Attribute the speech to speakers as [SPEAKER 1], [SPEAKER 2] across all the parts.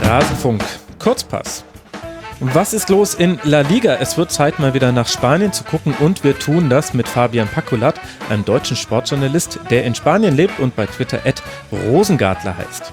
[SPEAKER 1] Rasenfunk, Kurzpass. Was ist los in La Liga? Es wird Zeit, mal wieder nach Spanien zu gucken und wir tun das mit Fabian Pacolat, einem deutschen Sportjournalist, der in Spanien lebt und bei Twitter @Rosengartler heißt.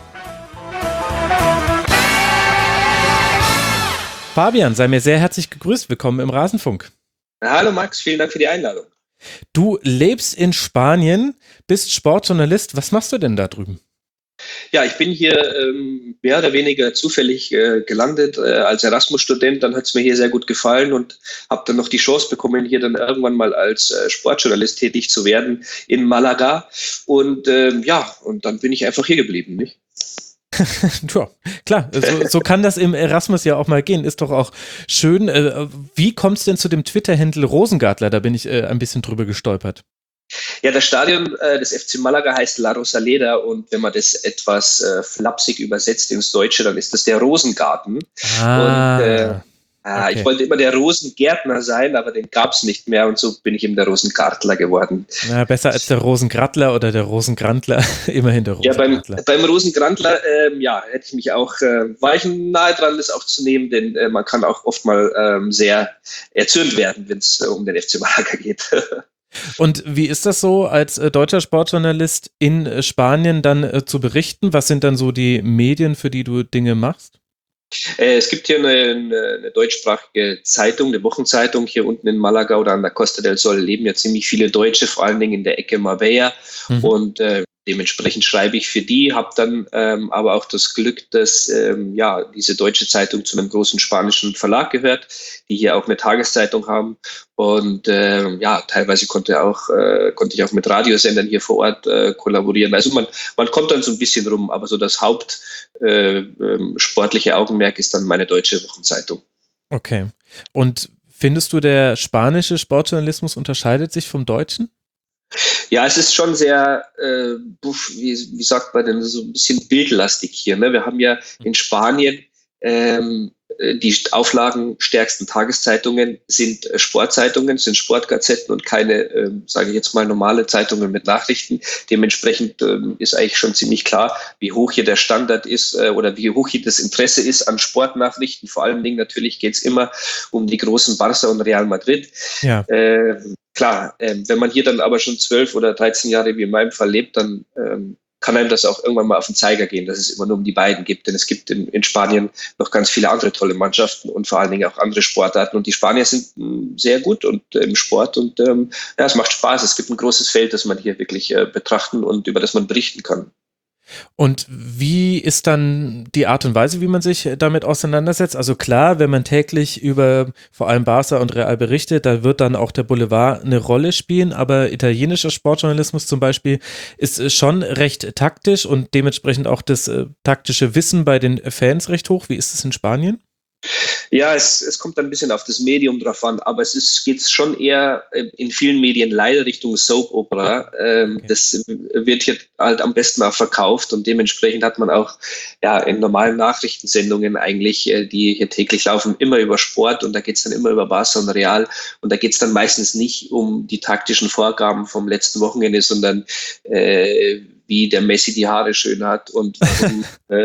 [SPEAKER 1] Fabian, sei mir sehr herzlich gegrüßt. Willkommen im Rasenfunk.
[SPEAKER 2] Hallo Max, vielen Dank für die Einladung.
[SPEAKER 1] Du lebst in Spanien, bist Sportjournalist. Was machst du denn da drüben?
[SPEAKER 2] Ja, ich bin hier mehr oder weniger zufällig gelandet als Erasmus-Student. Dann hat es mir hier sehr gut gefallen und habe dann noch die Chance bekommen, hier dann irgendwann mal als Sportjournalist tätig zu werden in Malaga. Und und dann bin ich einfach hier geblieben, nicht?
[SPEAKER 1] Ja, klar, so kann das im Erasmus ja auch mal gehen. Ist doch auch schön. Wie kommt es denn zu dem Twitter-Handle Rosengartler? Da bin ich ein bisschen drüber gestolpert.
[SPEAKER 2] Ja, das Stadion des FC Malaga heißt La Rosaleda und wenn man das etwas flapsig übersetzt ins Deutsche, dann ist das der Rosengarten. Okay. Ich wollte immer der Rosengärtner sein, aber den gab es nicht mehr und so bin ich eben der Rosengartler geworden.
[SPEAKER 1] Na, besser als der Rosengrattler oder der Rosengrantler, immerhin der Rosengartler.
[SPEAKER 2] Ja, beim Rosengrantler, hätte ich mich auch, war ich nahe dran, das auch zu nehmen, denn man kann auch oft mal sehr erzürnt werden, wenn es um den FC Malaga geht.
[SPEAKER 1] Und wie ist das so, als deutscher Sportjournalist in Spanien dann zu berichten? Was sind dann so die Medien, für die du Dinge machst?
[SPEAKER 2] Es gibt hier eine deutschsprachige Zeitung, eine Wochenzeitung hier unten in Malaga oder an der Costa del Sol leben ja ziemlich viele Deutsche, vor allen Dingen in der Ecke Marbella. Und dementsprechend schreibe ich für die, habe dann aber auch das Glück, dass diese deutsche Zeitung zu einem großen spanischen Verlag gehört, die hier auch eine Tageszeitung haben. Und teilweise konnte ich auch mit Radiosendern hier vor Ort kollaborieren. Also man kommt dann so ein bisschen rum, aber so das sportliche Augenmerk ist dann meine deutsche Wochenzeitung.
[SPEAKER 1] Okay. Und findest du, der spanische Sportjournalismus unterscheidet sich vom deutschen?
[SPEAKER 2] Ja, es ist schon sehr, wie sagt man denn, so ein bisschen bildlastig hier. Ne? Wir haben ja in Spanien die auflagenstärksten Tageszeitungen sind Sportzeitungen, sind Sportgazetten und keine, sage ich jetzt mal, normale Zeitungen mit Nachrichten. Dementsprechend ist eigentlich schon ziemlich klar, wie hoch hier der Standard ist oder wie hoch hier das Interesse ist an Sportnachrichten. Vor allen Dingen natürlich geht es immer um die großen Barca und Real Madrid.
[SPEAKER 1] Ja.
[SPEAKER 2] Wenn man hier dann aber schon 12 oder 13 Jahre wie in meinem Fall lebt, dann kann einem das auch irgendwann mal auf den Zeiger gehen, dass es immer nur um die beiden gibt. Denn es gibt in Spanien noch ganz viele andere tolle Mannschaften und vor allen Dingen auch andere Sportarten. Und die Spanier sind sehr gut und im Sport und es macht Spaß. Es gibt ein großes Feld, das man hier wirklich betrachten und über das man berichten kann.
[SPEAKER 1] Und wie ist dann die Art und Weise, wie man sich damit auseinandersetzt? Also klar, wenn man täglich über vor allem Barca und Real berichtet, da wird dann auch der Boulevard eine Rolle spielen, aber italienischer Sportjournalismus zum Beispiel ist schon recht taktisch und dementsprechend auch das taktische Wissen bei den Fans recht hoch. Wie ist es in Spanien?
[SPEAKER 2] Ja, es kommt ein bisschen auf das Medium drauf an, aber geht schon eher in vielen Medien leider Richtung Soap Opera. Okay. Das wird hier halt am besten auch verkauft und dementsprechend hat man auch in normalen Nachrichtensendungen eigentlich, die hier täglich laufen, immer über Sport und da geht es dann immer über Barca und Real und da geht es dann meistens nicht um die taktischen Vorgaben vom letzten Wochenende, sondern wie der Messi die Haare schön hat und warum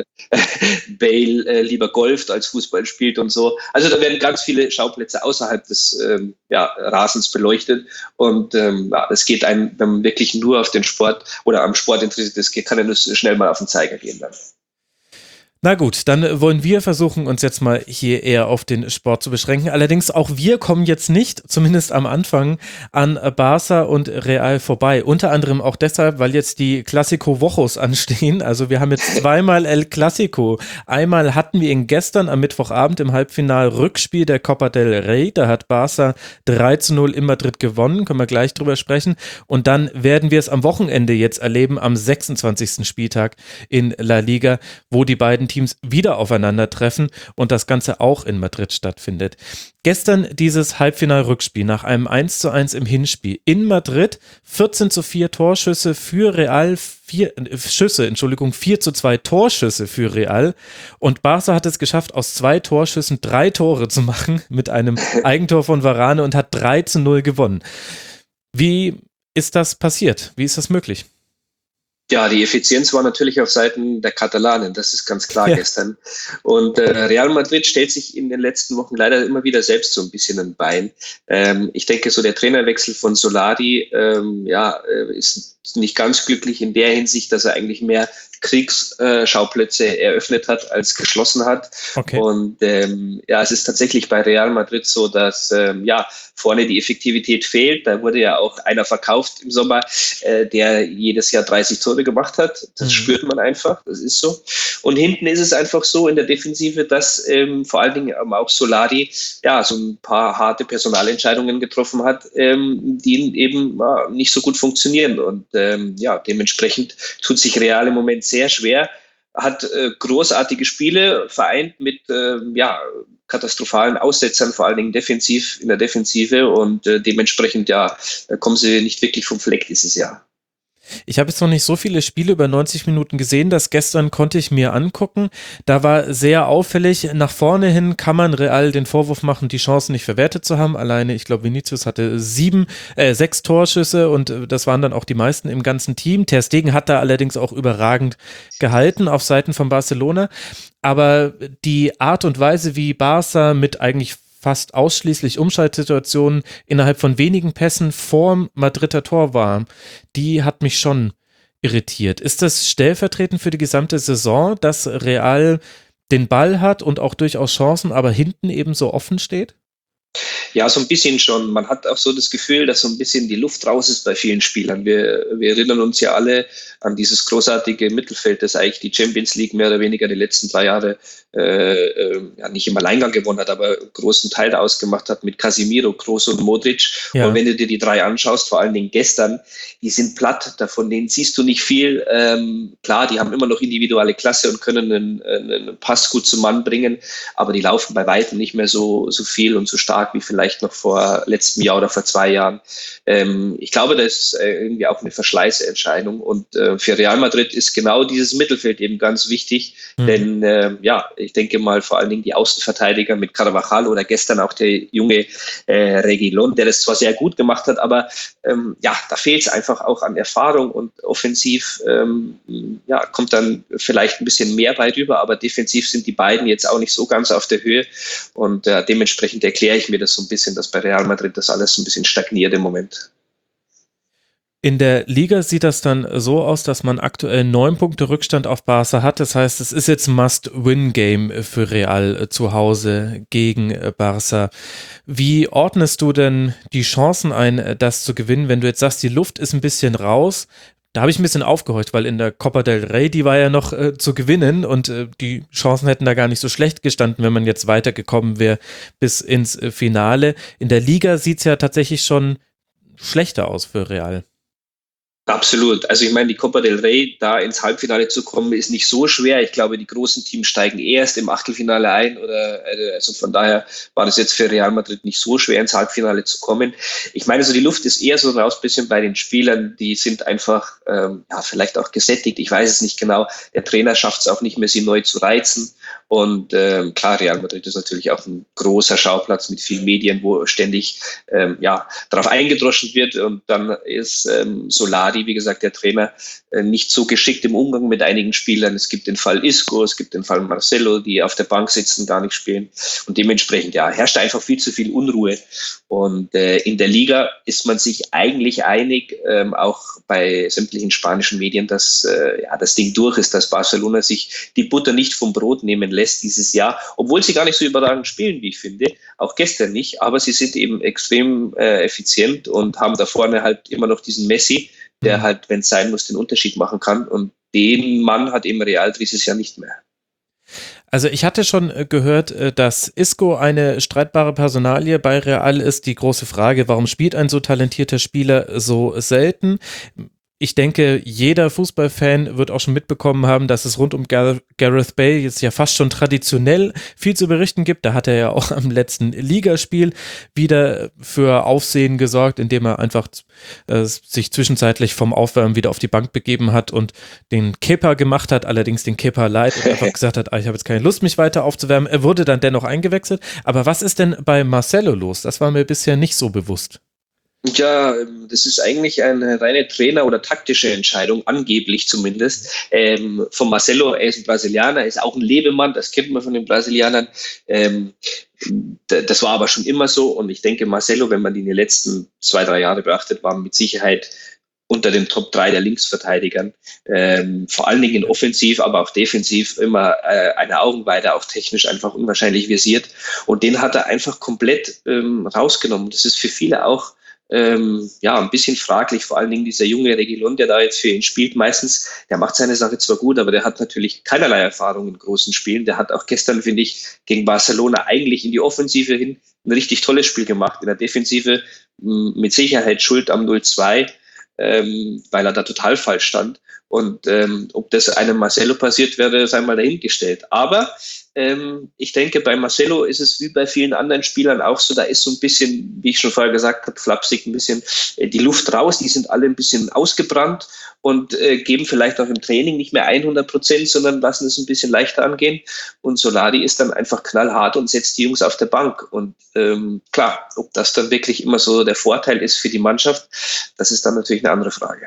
[SPEAKER 2] Bale lieber golft als Fußball spielt und so. Also da werden ganz viele Schauplätze außerhalb des Rasens beleuchtet und es geht einem, wenn man wirklich nur auf den Sport oder am Sport interessiert ist, kann er nur schnell mal auf den Zeiger gehen dann.
[SPEAKER 1] Na gut, dann wollen wir versuchen, uns jetzt mal hier eher auf den Sport zu beschränken. Allerdings auch wir kommen jetzt nicht, zumindest am Anfang, an Barca und Real vorbei. Unter anderem auch deshalb, weil jetzt die Clásico Wochos anstehen. Also wir haben jetzt zweimal El Clásico. Einmal hatten wir ihn gestern am Mittwochabend im Halbfinal-Rückspiel der Copa del Rey. Da hat Barca 3-0 in Madrid gewonnen. Können wir gleich drüber sprechen. Und dann werden wir es am Wochenende jetzt erleben, am 26. Spieltag in La Liga, wo die beiden Teams wieder aufeinandertreffen und das Ganze auch in Madrid stattfindet. Gestern dieses Halbfinal-Rückspiel nach einem 1:1 im Hinspiel in Madrid, 14:4 Torschüsse für Real, 4:2 Torschüsse für Real und Barca hat es geschafft, aus 2 Torschüssen 3 Tore zu machen mit einem Eigentor von Varane und hat 3-0 gewonnen. Wie ist das passiert? Wie ist das möglich?
[SPEAKER 2] Ja, die Effizienz war natürlich auf Seiten der Katalanen, das ist ganz klar gestern. Und Real Madrid stellt sich in den letzten Wochen leider immer wieder selbst so ein bisschen ein Bein. Ich denke, so der Trainerwechsel von Solari ist nicht ganz glücklich in der Hinsicht, dass er eigentlich mehr Kriegsschauplätze eröffnet hat, als geschlossen hat.
[SPEAKER 1] Okay.
[SPEAKER 2] Und es ist tatsächlich bei Real Madrid so, dass vorne die Effektivität fehlt. Da wurde ja auch einer verkauft im Sommer, der jedes Jahr 30 Tore gemacht hat. Das spürt man einfach, das ist so. Und hinten ist es einfach so in der Defensive, dass vor allen Dingen auch Solari so ein paar harte Personalentscheidungen getroffen hat, die eben nicht so gut funktionieren. Und dementsprechend tut sich Real im Moment sehr schwer, hat großartige Spiele vereint mit katastrophalen Aussetzern, vor allen Dingen in der Defensive, und dementsprechend kommen sie nicht wirklich vom Fleck dieses Jahr.
[SPEAKER 1] Ich habe jetzt noch nicht so viele Spiele über 90 Minuten gesehen, das gestern konnte ich mir angucken. Da war sehr auffällig, nach vorne hin kann man Real den Vorwurf machen, die Chancen nicht verwertet zu haben. Alleine, ich glaube, Vinicius hatte 6 Torschüsse und das waren dann auch die meisten im ganzen Team. Ter Stegen hat da allerdings auch überragend gehalten auf Seiten von Barcelona. Aber die Art und Weise, wie Barca mit eigentlich fast ausschließlich Umschaltsituationen innerhalb von wenigen Pässen vorm Madrider Tor war, die hat mich schon irritiert. Ist das stellvertretend für die gesamte Saison, dass Real den Ball hat und auch durchaus Chancen, aber hinten eben so offen steht?
[SPEAKER 2] Ja, so ein bisschen schon. Man hat auch so das Gefühl, dass so ein bisschen die Luft raus ist bei vielen Spielern. Wir erinnern uns ja alle an dieses großartige Mittelfeld, das eigentlich die Champions League mehr oder weniger die letzten 3 Jahre nicht im Alleingang gewonnen hat, aber einen großen Teil ausgemacht hat mit Casemiro, Kroos und Modric. Ja. Und wenn du dir die 3 anschaust, vor allen Dingen gestern, die sind platt, davon denen siehst du nicht viel. Klar, die haben immer noch individuelle Klasse und können einen Pass gut zum Mann bringen, aber die laufen bei weitem nicht mehr so viel und so stark wie vielleicht noch vor letztem Jahr oder vor 2 Jahren. Ich glaube, das ist irgendwie auch eine Verschleißentscheidung, und für Real Madrid ist genau dieses Mittelfeld eben ganz wichtig, denn ich denke mal vor allen Dingen die Außenverteidiger mit Carvajal oder gestern auch der junge Reguilón, der das zwar sehr gut gemacht hat, aber da fehlt es einfach auch an Erfahrung, und offensiv kommt dann vielleicht ein bisschen mehr bei rüber, aber defensiv sind die beiden jetzt auch nicht so ganz auf der Höhe, und dementsprechend erkläre ich mir das so ein bisschen, dass bei Real Madrid das alles so ein bisschen stagniert im Moment.
[SPEAKER 1] In der Liga sieht das dann so aus, dass man aktuell 9 Punkte Rückstand auf Barca hat. Das heißt, es ist jetzt ein Must-Win-Game für Real zu Hause gegen Barca. Wie ordnest du denn die Chancen ein, das zu gewinnen, wenn du jetzt sagst, die Luft ist ein bisschen raus? Da habe ich ein bisschen aufgehorcht, weil in der Copa del Rey, die war ja noch zu gewinnen, und die Chancen hätten da gar nicht so schlecht gestanden, wenn man jetzt weitergekommen wäre bis ins Finale. In der Liga sieht es ja tatsächlich schon schlechter aus für Real.
[SPEAKER 2] Absolut. Also ich meine, die Copa del Rey, da ins Halbfinale zu kommen, ist nicht so schwer. Ich glaube, die großen Teams steigen erst im Achtelfinale ein, also von daher war das jetzt für Real Madrid nicht so schwer, ins Halbfinale zu kommen. Ich meine, so die Luft ist eher so raus, ein bisschen bei den Spielern, die sind einfach vielleicht auch gesättigt. Ich weiß es nicht genau. Der Trainer schafft es auch nicht mehr, sie neu zu reizen. Und klar, Real Madrid ist natürlich auch ein großer Schauplatz mit vielen Medien, wo ständig darauf eingedroschen wird, und dann ist Solari, wie gesagt, der Trainer, nicht so geschickt im Umgang mit einigen Spielern. Es gibt den Fall Isco, es gibt den Fall Marcelo, die auf der Bank sitzen, gar nicht spielen, und dementsprechend herrscht einfach viel zu viel Unruhe. Und in der Liga ist man sich eigentlich einig, auch bei sämtlichen spanischen Medien, dass das Ding durch ist, dass Barcelona sich die Butter nicht vom Brot nehmen lässt dieses Jahr, obwohl sie gar nicht so überragend spielen, wie ich finde, auch gestern nicht, aber sie sind eben extrem effizient und haben da vorne halt immer noch diesen Messi, der halt, wenn es sein muss, den Unterschied machen kann, und den Mann hat eben Real dieses Jahr nicht mehr.
[SPEAKER 1] Also ich hatte schon gehört, dass Isco eine streitbare Personalie bei Real ist. Die große Frage, warum spielt ein so talentierter Spieler so selten? Ich denke, jeder Fußballfan wird auch schon mitbekommen haben, dass es rund um Gareth Bale jetzt ja fast schon traditionell viel zu berichten gibt. Da hat er ja auch am letzten Ligaspiel wieder für Aufsehen gesorgt, indem er einfach sich zwischenzeitlich vom Aufwärmen wieder auf die Bank begeben hat und den Kepa gemacht hat, allerdings den Kepa light, und einfach gesagt hat, ich habe jetzt keine Lust, mich weiter aufzuwärmen. Er wurde dann dennoch eingewechselt. Aber was ist denn bei Marcelo los? Das war mir bisher nicht so bewusst.
[SPEAKER 2] Ja, das ist eigentlich eine reine Trainer- oder taktische Entscheidung, angeblich zumindest. Von Marcelo, er ist ein Brasilianer, ist auch ein Lebemann, das kennt man von den Brasilianern. Ähm, Das war aber schon immer so und ich denke, Marcelo, wenn man die in den letzten 2, 3 Jahre beachtet, war mit Sicherheit unter den Top 3 der Linksverteidigern. Vor allen Dingen offensiv, aber auch defensiv immer eine Augenweide, auch technisch einfach unwahrscheinlich visiert. Und den hat er einfach komplett rausgenommen. Das ist für viele auch ja, ein bisschen fraglich, vor allen Dingen dieser junge Reguilón, der da jetzt für ihn spielt, meistens, der macht seine Sache zwar gut, aber der hat natürlich keinerlei Erfahrung in großen Spielen. Der hat auch gestern, finde ich, gegen Barcelona eigentlich in die Offensive hin ein richtig tolles Spiel gemacht. In der Defensive mit Sicherheit schuld am 0-2, weil er da total falsch stand. Und ob das einem Marcelo passiert wäre, sei mal dahingestellt. Aber ich denke, bei Marcelo ist es wie bei vielen anderen Spielern auch so, da ist so ein bisschen, wie ich schon vorher gesagt habe, flapsig ein bisschen die Luft raus. Die sind alle ein bisschen ausgebrannt und geben vielleicht auch im Training nicht mehr 100%, sondern lassen es ein bisschen leichter angehen. Und Solari ist dann einfach knallhart und setzt die Jungs auf der Bank. Und klar, ob das dann wirklich immer so der Vorteil ist für die Mannschaft, das ist dann natürlich eine andere Frage.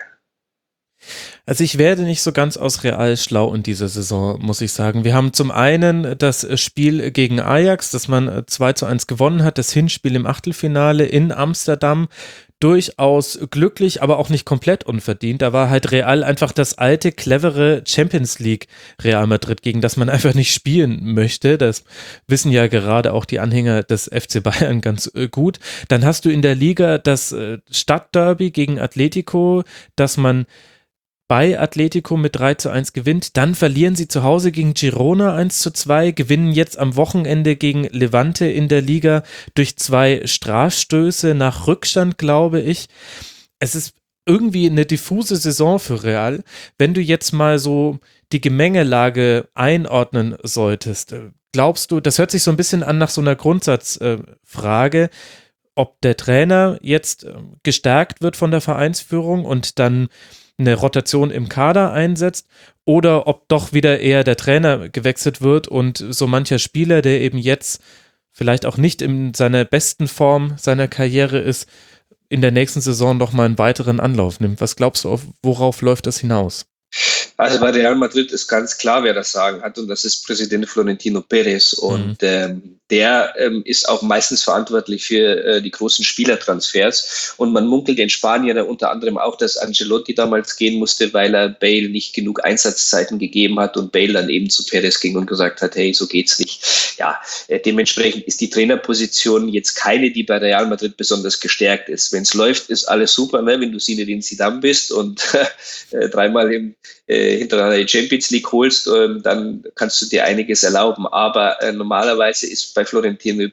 [SPEAKER 1] Also ich werde nicht so ganz aus Real schlau in dieser Saison, muss ich sagen. Wir haben zum einen das Spiel gegen Ajax, das man 2-1 gewonnen hat, das Hinspiel im Achtelfinale in Amsterdam. Durchaus glücklich, aber auch nicht komplett unverdient. Da war halt Real einfach das alte, clevere Champions League Real Madrid, gegen das man einfach nicht spielen möchte. Das wissen ja gerade auch die Anhänger des FC Bayern ganz gut. Dann hast du in der Liga das Stadtderby gegen Atletico, das man bei Atletico mit 3-1 gewinnt, dann verlieren sie zu Hause gegen Girona 1-2, gewinnen jetzt am Wochenende gegen Levante in der Liga durch 2 Strafstöße nach Rückstand, glaube ich. Es ist irgendwie eine diffuse Saison für Real. Wenn du jetzt mal so die Gemengelage einordnen solltest, glaubst du, das hört sich so ein bisschen an nach so einer Grundsatzfrage, ob der Trainer jetzt gestärkt wird von der Vereinsführung und dann eine Rotation im Kader einsetzt oder ob doch wieder eher der Trainer gewechselt wird und so mancher Spieler, der eben jetzt vielleicht auch nicht in seiner besten Form seiner Karriere ist, in der nächsten Saison noch mal einen weiteren Anlauf nimmt. Was glaubst du, worauf läuft das hinaus?
[SPEAKER 2] Also bei Real Madrid ist ganz klar, wer das Sagen hat, und das ist Präsident Florentino Pérez. Und der ist auch meistens verantwortlich für die großen Spielertransfers. Und man munkelt in Spanien unter anderem auch, dass Ancelotti damals gehen musste, weil er Bale nicht genug Einsatzzeiten gegeben hat und Bale dann eben zu Pérez ging und gesagt hat, hey, so geht's nicht. Ja, dementsprechend ist die Trainerposition jetzt keine, die bei Real Madrid besonders gestärkt ist. Wenn es läuft, ist alles super, ne? Wenn du Zinedine Zidane bist und dreimal hintereinander die Champions League holst, dann kannst du dir einiges erlauben. Aber normalerweise ist bei Florentino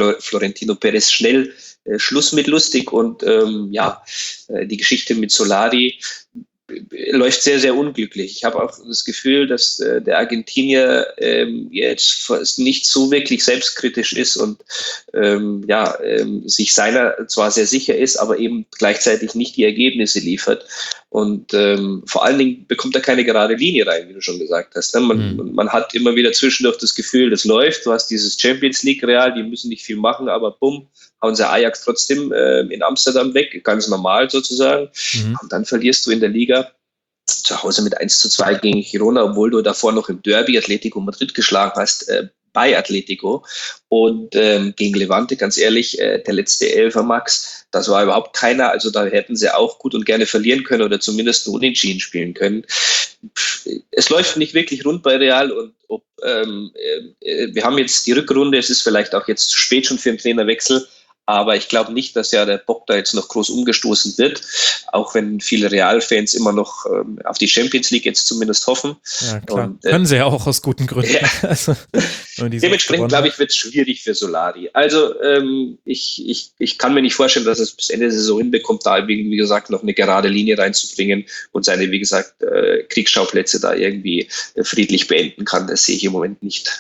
[SPEAKER 2] Pérez schnell Schluss mit lustig und die Geschichte mit Solari läuft sehr, sehr unglücklich. Ich habe auch das Gefühl, dass der Argentinier jetzt nicht so wirklich selbstkritisch ist und sich seiner zwar sehr sicher ist, aber eben gleichzeitig nicht die Ergebnisse liefert. Und vor allen Dingen bekommt er keine gerade Linie rein, wie du schon gesagt hast. Ne? Man hat immer wieder zwischendurch das Gefühl, das läuft. Du hast dieses Champions League Real, die müssen nicht viel machen, aber bumm, hauen sie Ajax trotzdem in Amsterdam weg, ganz normal sozusagen. Und dann verlierst du in der Liga zu Hause mit 1-2 gegen Girona, obwohl du davor noch im Derby Atletico Madrid geschlagen hast, bei Atletico. Und gegen Levante, ganz ehrlich, der letzte Elfer Max, das war überhaupt keiner. Also da hätten sie auch gut und gerne verlieren können oder zumindest nur unentschieden spielen können. Es läuft nicht wirklich rund bei Real und wir haben jetzt die Rückrunde, es ist vielleicht auch jetzt zu spät schon für einen Trainerwechsel, aber ich glaube nicht, dass ja der Bock da jetzt noch groß umgestoßen wird, auch wenn viele Real-Fans immer noch auf die Champions League jetzt zumindest hoffen.
[SPEAKER 1] Ja, klar. Und, können sie ja auch aus guten Gründen.
[SPEAKER 2] Ja. Also, dementsprechend, glaube ich, wird es schwierig für Solari. Also ich kann mir nicht vorstellen, dass es bis Ende der Saison hinbekommt, da wie gesagt noch eine gerade Linie reinzubringen und seine, wie gesagt, Kriegsschauplätze da irgendwie friedlich beenden kann. Das sehe ich im Moment nicht.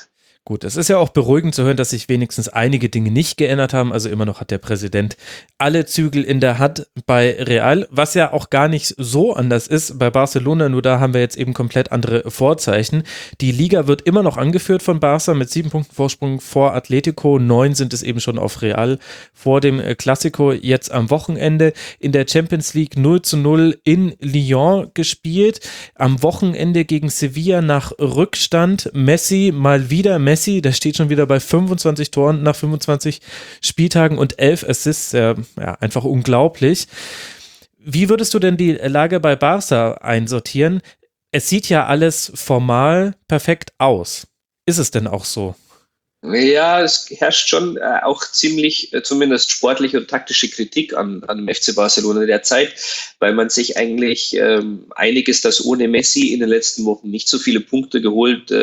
[SPEAKER 1] Gut, es ist ja auch beruhigend zu hören, dass sich wenigstens einige Dinge nicht geändert haben. Also immer noch hat der Präsident alle Zügel in der Hand bei Real, was ja auch gar nicht so anders ist bei Barcelona, nur da haben wir jetzt eben komplett andere Vorzeichen. Die Liga wird immer noch angeführt von Barca mit 7 Punkten Vorsprung vor Atletico, 9 sind es eben schon auf Real vor dem Clasico jetzt am Wochenende. In der Champions League 0:0 in Lyon gespielt, am Wochenende gegen Sevilla nach Rückstand. Messi, Messi, der steht schon wieder bei 25 Toren nach 25 Spieltagen und 11 Assists, ja, einfach unglaublich. Wie würdest du denn die Lage bei Barca einsortieren? Es sieht ja alles formal perfekt aus. Ist es denn auch so?
[SPEAKER 2] Ja, es herrscht schon auch ziemlich, zumindest sportliche und taktische Kritik an dem FC Barcelona derzeit, weil man sich eigentlich einig ist, dass ohne Messi in den letzten Wochen nicht so viele Punkte geholt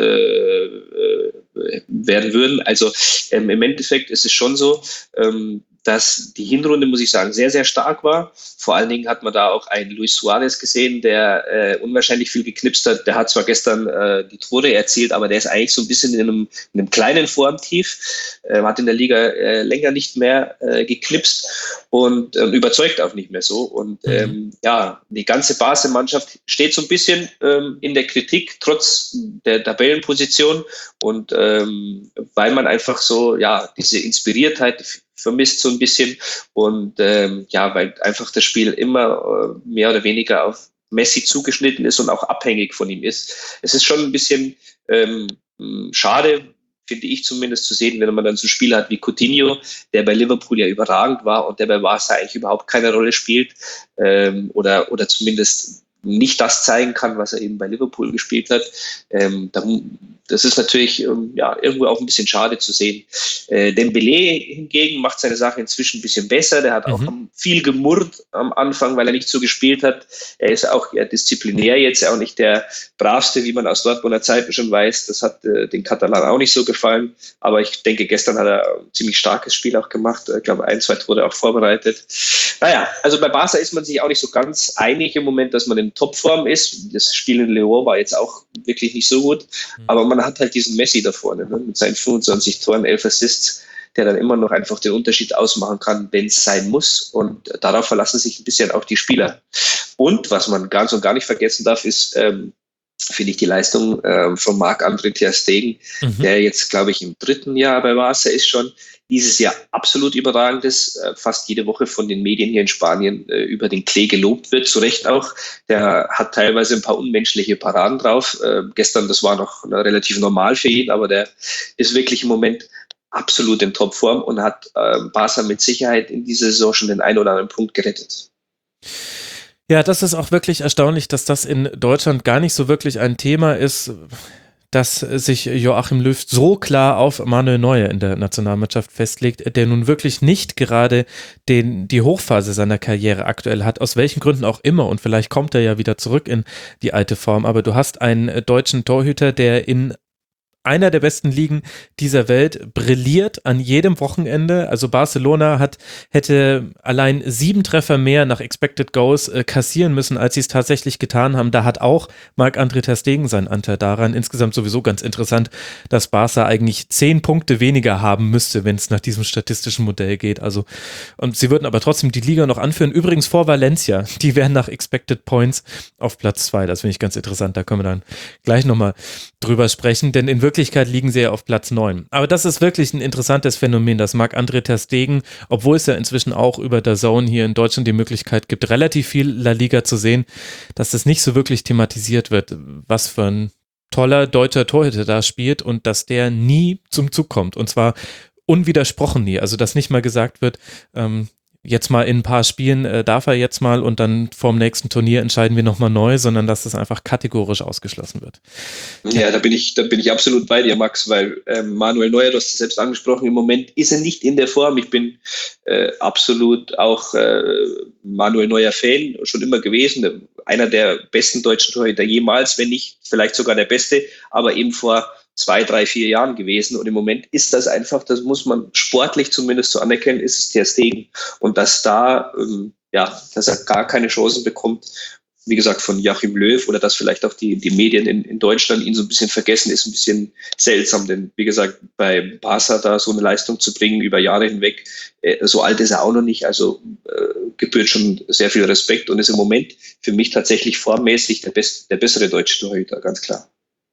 [SPEAKER 2] werden würden. Also im Endeffekt ist es schon so, dass die Hinrunde, muss ich sagen, sehr, sehr stark war. Vor allen Dingen hat man da auch einen Luis Suarez gesehen, der unwahrscheinlich viel geknipst hat. Der hat zwar gestern die Tore erzielt, aber der ist eigentlich so ein bisschen in einem kleinen Formtief, hat in der Liga länger nicht mehr geknipst und überzeugt auch nicht mehr so. Und die ganze Barca-Mannschaft steht so ein bisschen in der Kritik, trotz der Tabellenposition und weil man einfach so, diese Inspiriertheit vermisst so ein bisschen und weil einfach das Spiel immer mehr oder weniger auf Messi zugeschnitten ist und auch abhängig von ihm ist. Es ist schon ein bisschen schade, finde ich zumindest, zu sehen, wenn man dann so Spieler hat wie Coutinho, der bei Liverpool ja überragend war und der bei Barca eigentlich überhaupt keine Rolle spielt oder zumindest nicht das zeigen kann, was er eben bei Liverpool gespielt hat. Das ist natürlich irgendwo auch ein bisschen schade zu sehen. Dembélé hingegen macht seine Sache inzwischen ein bisschen besser. Der hat auch viel gemurrt am Anfang, weil er nicht so gespielt hat. Er ist auch eher disziplinär jetzt, auch nicht der bravste, wie man aus Dortmunder Zeiten schon weiß. Das hat den Katalanen auch nicht so gefallen. Aber ich denke, gestern hat er ein ziemlich starkes Spiel auch gemacht. Ich glaube, 1, 2 Tore auch vorbereitet. Naja, also bei Barca ist man sich auch nicht so ganz einig im Moment, dass man in Topform ist. Das Spiel in Lyon war jetzt auch wirklich nicht so gut. Aber man hat halt diesen Messi da vorne, ne, mit seinen 25 Toren, 11 Assists, der dann immer noch einfach den Unterschied ausmachen kann, wenn es sein muss. Und darauf verlassen sich ein bisschen auch die Spieler. Und was man ganz und gar nicht vergessen darf, ist, finde ich, die Leistung von Marc-André ter Stegen, der jetzt, glaube ich, im 3. Jahr bei Barca ist schon, dieses Jahr absolut überragend ist, fast jede Woche von den Medien hier in Spanien über den Klee gelobt wird, zu Recht auch. Der hat teilweise ein paar unmenschliche Paraden drauf. Gestern, das war noch relativ normal für ihn, aber der ist wirklich im Moment absolut in Topform und hat Barca mit Sicherheit in dieser Saison schon den einen oder anderen Punkt gerettet.
[SPEAKER 1] Ja, das ist auch wirklich erstaunlich, dass das in Deutschland gar nicht so wirklich ein Thema ist, dass sich Joachim Löw so klar auf Manuel Neuer in der Nationalmannschaft festlegt, der nun wirklich nicht gerade die Hochphase seiner Karriere aktuell hat, aus welchen Gründen auch immer, und vielleicht kommt er ja wieder zurück in die alte Form, aber du hast einen deutschen Torhüter, der in einer der besten Ligen dieser Welt brilliert an jedem Wochenende. Also Barcelona hätte allein 7 Treffer mehr nach Expected Goals kassieren müssen, als sie es tatsächlich getan haben. Da hat auch Marc-André ter Stegen seinen Anteil daran. Insgesamt sowieso ganz interessant, dass Barca eigentlich 10 Punkte weniger haben müsste, wenn es nach diesem statistischen Modell geht. Also, und sie würden aber trotzdem die Liga noch anführen. Übrigens vor Valencia. Die wären nach Expected Points auf Platz 2. Das finde ich ganz interessant. Da können wir dann gleich nochmal drüber sprechen, denn in Wirklichkeit liegen sie ja auf Platz 9. Aber das ist wirklich ein interessantes Phänomen, dass Marc-André ter Stegen, obwohl es ja inzwischen auch über DAZN hier in Deutschland die Möglichkeit gibt, relativ viel La Liga zu sehen, dass das nicht so wirklich thematisiert wird, was für ein toller deutscher Torhüter da spielt und dass der nie zum Zug kommt. Und zwar unwidersprochen nie. Also dass nicht mal gesagt wird, jetzt mal in ein paar Spielen darf er jetzt mal und dann vorm nächsten Turnier entscheiden wir nochmal neu, sondern dass das einfach kategorisch ausgeschlossen wird.
[SPEAKER 2] Ja, da bin ich absolut bei dir, Max, weil Manuel Neuer, du hast es selbst angesprochen, im Moment ist er nicht in der Form. Ich bin absolut auch Manuel Neuer-Fan, schon immer gewesen. Einer der besten deutschen Torhüter jemals, wenn nicht vielleicht sogar der beste, aber eben vor 2, 3, 4 Jahren gewesen. Und im Moment ist das einfach, das muss man sportlich zumindest so anerkennen, ist es ter Stegen. Und dass dass er gar keine Chancen bekommt, wie gesagt, von Joachim Löw oder dass vielleicht auch die Medien in Deutschland ihn so ein bisschen vergessen, ist ein bisschen seltsam. Denn wie gesagt, bei Barca da so eine Leistung zu bringen über Jahre hinweg, so alt ist er auch noch nicht, also gebührt schon sehr viel Respekt und ist im Moment für mich tatsächlich formmäßig der bessere deutsche Torhüter, ganz klar.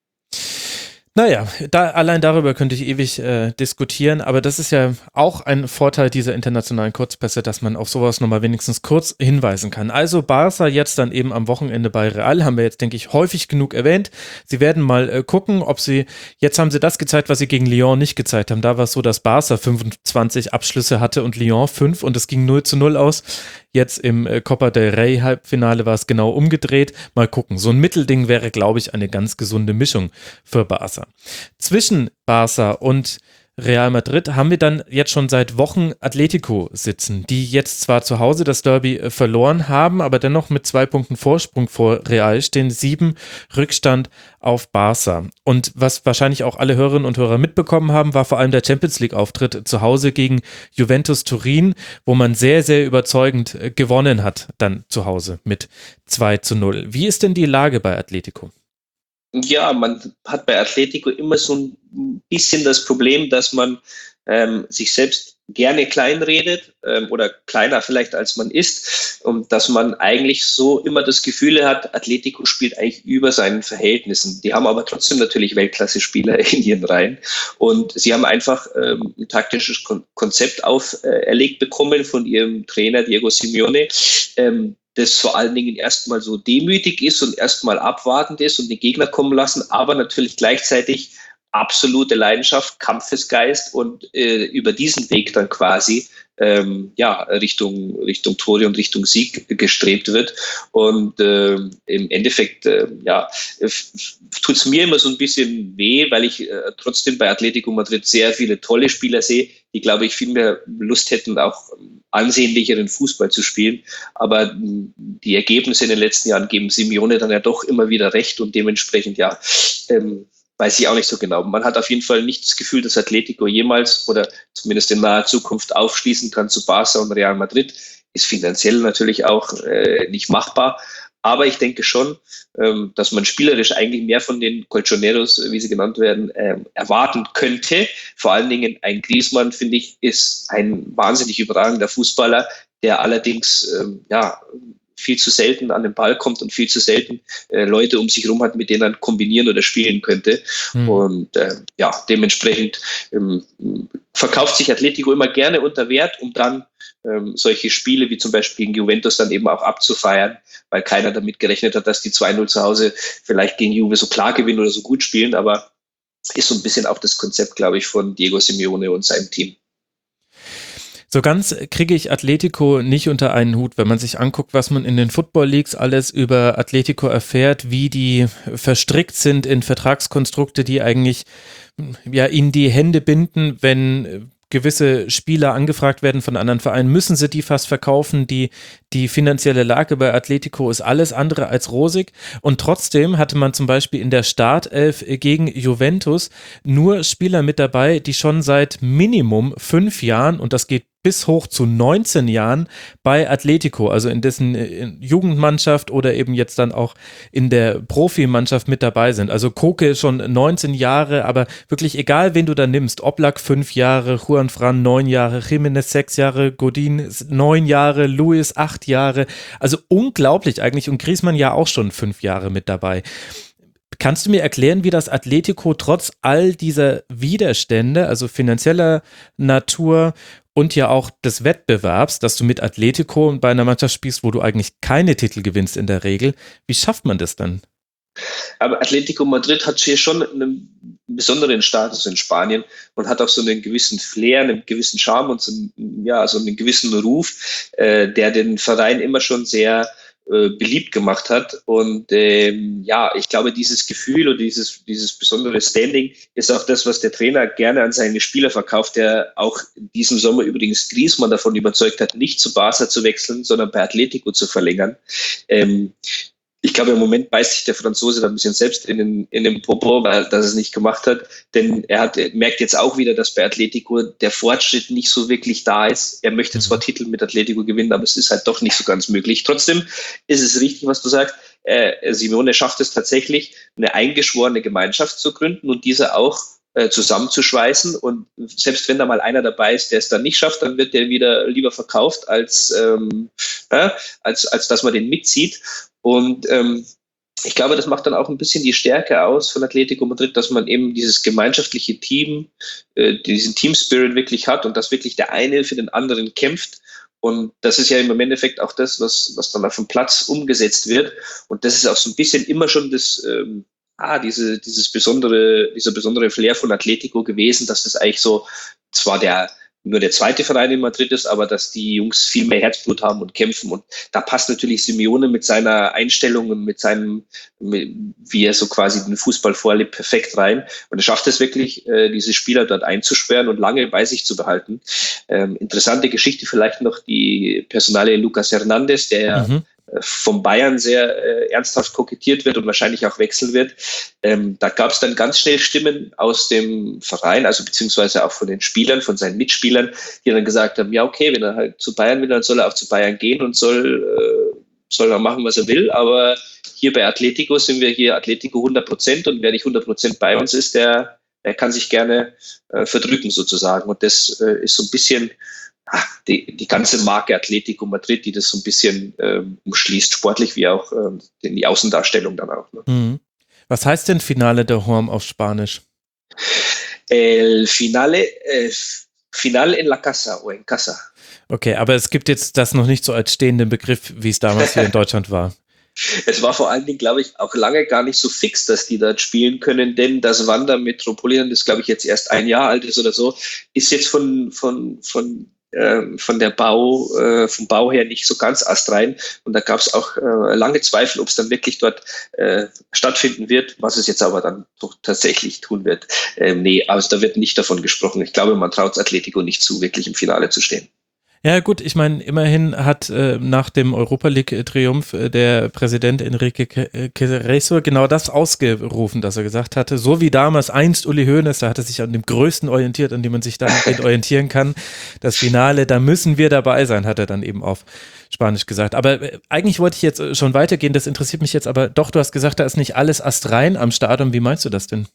[SPEAKER 1] Naja, allein darüber könnte ich ewig diskutieren, aber das ist ja auch ein Vorteil dieser internationalen Kurzpässe, dass man auf sowas nochmal wenigstens kurz hinweisen kann. Also Barca jetzt dann eben am Wochenende bei Real, haben wir jetzt, denke ich, häufig genug erwähnt. Sie werden mal gucken, jetzt haben sie das gezeigt, was sie gegen Lyon nicht gezeigt haben. Da war es so, dass Barca 25 Abschlüsse hatte und Lyon 5 und es ging 0-0 aus. Jetzt im Copa del Rey Halbfinale war es genau umgedreht. Mal gucken. So ein Mittelding wäre, glaube ich, eine ganz gesunde Mischung für Barca. Zwischen Barca und Real Madrid haben wir dann jetzt schon seit Wochen Atletico sitzen, die jetzt zwar zu Hause das Derby verloren haben, aber dennoch mit 2 Punkten Vorsprung vor Real stehen, 7 Rückstand auf Barca. Und was wahrscheinlich auch alle Hörerinnen und Hörer mitbekommen haben, war vor allem der Champions-League-Auftritt zu Hause gegen Juventus Turin, wo man sehr, sehr überzeugend gewonnen hat, dann zu Hause mit 2-0. Wie ist denn die Lage bei Atletico?
[SPEAKER 2] Ja, man hat bei Atletico immer so ein bisschen das Problem, dass man sich selbst gerne kleinredet oder kleiner vielleicht als man ist und dass man eigentlich so immer das Gefühl hat, Atletico spielt eigentlich über seinen Verhältnissen. Die haben aber trotzdem natürlich Weltklasse-Spieler in ihren Reihen und sie haben einfach ein taktisches Konzept auferlegt bekommen von ihrem Trainer Diego Simeone, das vor allen Dingen erstmal so demütig ist und erstmal abwartend ist und den Gegner kommen lassen, aber natürlich gleichzeitig absolute Leidenschaft, Kampfesgeist und über diesen Weg dann quasi Richtung Tore und Richtung Sieg gestrebt wird. Und im Endeffekt tut es mir immer so ein bisschen weh, weil ich trotzdem bei Atletico Madrid sehr viele tolle Spieler sehe, die, glaube ich, viel mehr Lust hätten, auch ansehnlicheren Fußball zu spielen. Aber die Ergebnisse in den letzten Jahren geben Simeone dann ja doch immer wieder recht und dementsprechend weiß ich auch nicht so genau. Man hat auf jeden Fall nicht das Gefühl, dass Atletico jemals oder zumindest in naher Zukunft aufschließen kann zu Barca und Real Madrid. Ist finanziell natürlich auch nicht machbar. Aber ich denke schon, dass man spielerisch eigentlich mehr von den Colchoneros, wie sie genannt werden, erwarten könnte. Vor allen Dingen ein Griezmann, finde ich, ist ein wahnsinnig überragender Fußballer, der allerdings viel zu selten an den Ball kommt und viel zu selten Leute um sich herum hat, mit denen er kombinieren oder spielen könnte. Und dementsprechend verkauft sich Atletico immer gerne unter Wert, um dann solche Spiele wie zum Beispiel gegen Juventus dann eben auch abzufeiern, weil keiner damit gerechnet hat, dass die 2-0 zu Hause vielleicht gegen Juve so klar gewinnen oder so gut spielen, aber ist so ein bisschen auch das Konzept, glaube ich, von Diego Simeone und seinem Team.
[SPEAKER 1] So ganz kriege ich Atletico nicht unter einen Hut, wenn man sich anguckt, was man in den Football Leagues alles über Atletico erfährt, wie die verstrickt sind in Vertragskonstrukte, die eigentlich ihnen die Hände binden, wenn gewisse Spieler angefragt werden von anderen Vereinen, müssen sie die fast verkaufen. Die finanzielle Lage bei Atletico ist alles andere als rosig und trotzdem hatte man zum Beispiel in der Startelf gegen Juventus nur Spieler mit dabei, die schon seit Minimum 5 Jahren, und das geht bis hoch zu 19 Jahren bei Atletico, also in dessen Jugendmannschaft oder eben jetzt dann auch in der Profimannschaft mit dabei sind. Also Koke schon 19 Jahre, aber wirklich egal, wen du da nimmst, Oblak 5 Jahre, Juan Fran 9 Jahre, Jiménez 6 Jahre, Godin 9 Jahre, Luis 8 Jahre, also unglaublich eigentlich und Griezmann ja auch schon 5 Jahre mit dabei. Kannst du mir erklären, wie das Atletico trotz all dieser Widerstände, also finanzieller Natur und ja auch des Wettbewerbs, dass du mit Atletico bei einer Mannschaft spielst, wo du eigentlich keine Titel gewinnst in der Regel, wie schafft man das dann?
[SPEAKER 2] Aber Atletico Madrid hat hier schon einen besonderen Status in Spanien und hat auch so einen gewissen Flair, einen gewissen Charme und so einen gewissen Ruf, der den Verein immer schon sehr beliebt gemacht hat. Und ich glaube, dieses Gefühl oder dieses besondere Standing ist auch das, was der Trainer gerne an seine Spieler verkauft, der auch diesen Sommer übrigens Griezmann davon überzeugt hat, nicht zu Barca zu wechseln, sondern bei Atletico zu verlängern. Ich glaube, im Moment beißt sich der Franzose da ein bisschen selbst in den Popo, weil er es nicht gemacht hat. Denn er merkt jetzt auch wieder, dass bei Atletico der Fortschritt nicht so wirklich da ist. Er möchte zwar Titel mit Atletico gewinnen, aber es ist halt doch nicht so ganz möglich. Trotzdem ist es richtig, was du sagst. Simeone schafft es tatsächlich, eine eingeschworene Gemeinschaft zu gründen und diese auch zusammenzuschweißen. Und selbst wenn da mal einer dabei ist, der es dann nicht schafft, dann wird der wieder lieber verkauft, als dass man den mitzieht. Und ich glaube, das macht dann auch ein bisschen die Stärke aus von Atletico Madrid, dass man eben dieses gemeinschaftliche Team, diesen Team-Spirit wirklich hat und dass wirklich der eine für den anderen kämpft. Und das ist ja im Endeffekt auch das, was dann auf dem Platz umgesetzt wird. Und das ist auch so ein bisschen immer schon dieser besondere Flair von Atletico gewesen, dass das eigentlich so zwar nur der zweite Verein in Madrid ist, aber dass die Jungs viel mehr Herzblut haben und kämpfen. Und da passt natürlich Simeone mit seiner Einstellung und wie er so quasi den Fußball vorlebt, perfekt rein. Und er schafft es wirklich, diese Spieler dort einzusperren und lange bei sich zu behalten. Interessante Geschichte vielleicht noch die Personalie Lucas Hernandez, der vom Bayern sehr ernsthaft kokettiert wird und wahrscheinlich auch wechseln wird. Da gab es dann ganz schnell Stimmen aus dem Verein, also beziehungsweise auch von den Spielern, von seinen Mitspielern, die dann gesagt haben, ja okay, wenn er halt zu Bayern will, dann soll er auch zu Bayern gehen und soll er machen, was er will. Aber hier bei Atletico sind wir hier Atletico 100% und wer nicht 100% bei uns ist, der kann sich gerne verdrücken sozusagen. Und das ist so ein bisschen die ganze Marke Atletico Madrid, die das so ein bisschen umschließt, sportlich wie auch die Außendarstellung dann auch. Ne?
[SPEAKER 1] Was heißt denn Finale de Horm auf Spanisch?
[SPEAKER 2] Final en la casa o en casa.
[SPEAKER 1] Okay, aber es gibt jetzt das noch nicht so als stehenden Begriff, wie es damals hier in Deutschland war.
[SPEAKER 2] Es war vor allen Dingen, glaube ich, auch lange gar nicht so fix, dass die dort spielen können, denn das Wanda Metropolitan, das glaube ich jetzt erst ein Jahr alt ist oder so, ist jetzt vom Bau her nicht so ganz astrein. Und da gab es auch lange Zweifel, ob es dann wirklich dort stattfinden wird, was es jetzt aber dann doch tatsächlich tun wird. Also da wird nicht davon gesprochen. Ich glaube, man traut Atletico nicht zu, wirklich im Finale zu stehen.
[SPEAKER 1] Ja gut, ich meine, immerhin hat nach dem Europa League-Triumph der Präsident Enrique Cerezo genau das ausgerufen, dass er gesagt hatte, so wie damals einst Uli Hoeneß, da hat er sich an dem Größten orientiert, an dem man sich dann orientieren kann, das Finale, da müssen wir dabei sein, hat er dann eben auf Spanisch gesagt. Aber eigentlich wollte ich jetzt schon weitergehen, das interessiert mich jetzt aber doch, du hast gesagt, da ist nicht alles astrein am Stadion, wie meinst du das denn?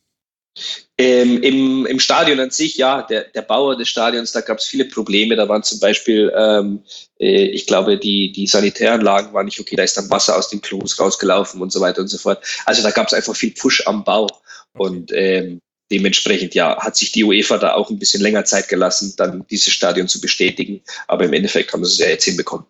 [SPEAKER 2] Im Stadion an sich, ja, der Bauer des Stadions, da gab es viele Probleme. Da waren zum Beispiel, ich glaube, die Sanitäranlagen waren nicht okay, da ist dann Wasser aus den Klos rausgelaufen und so weiter und so fort. Also da gab es einfach viel Push am Bau. Und dementsprechend, ja, hat sich die UEFA da auch ein bisschen länger Zeit gelassen, dann dieses Stadion zu bestätigen. Aber im Endeffekt haben sie es ja jetzt hinbekommen.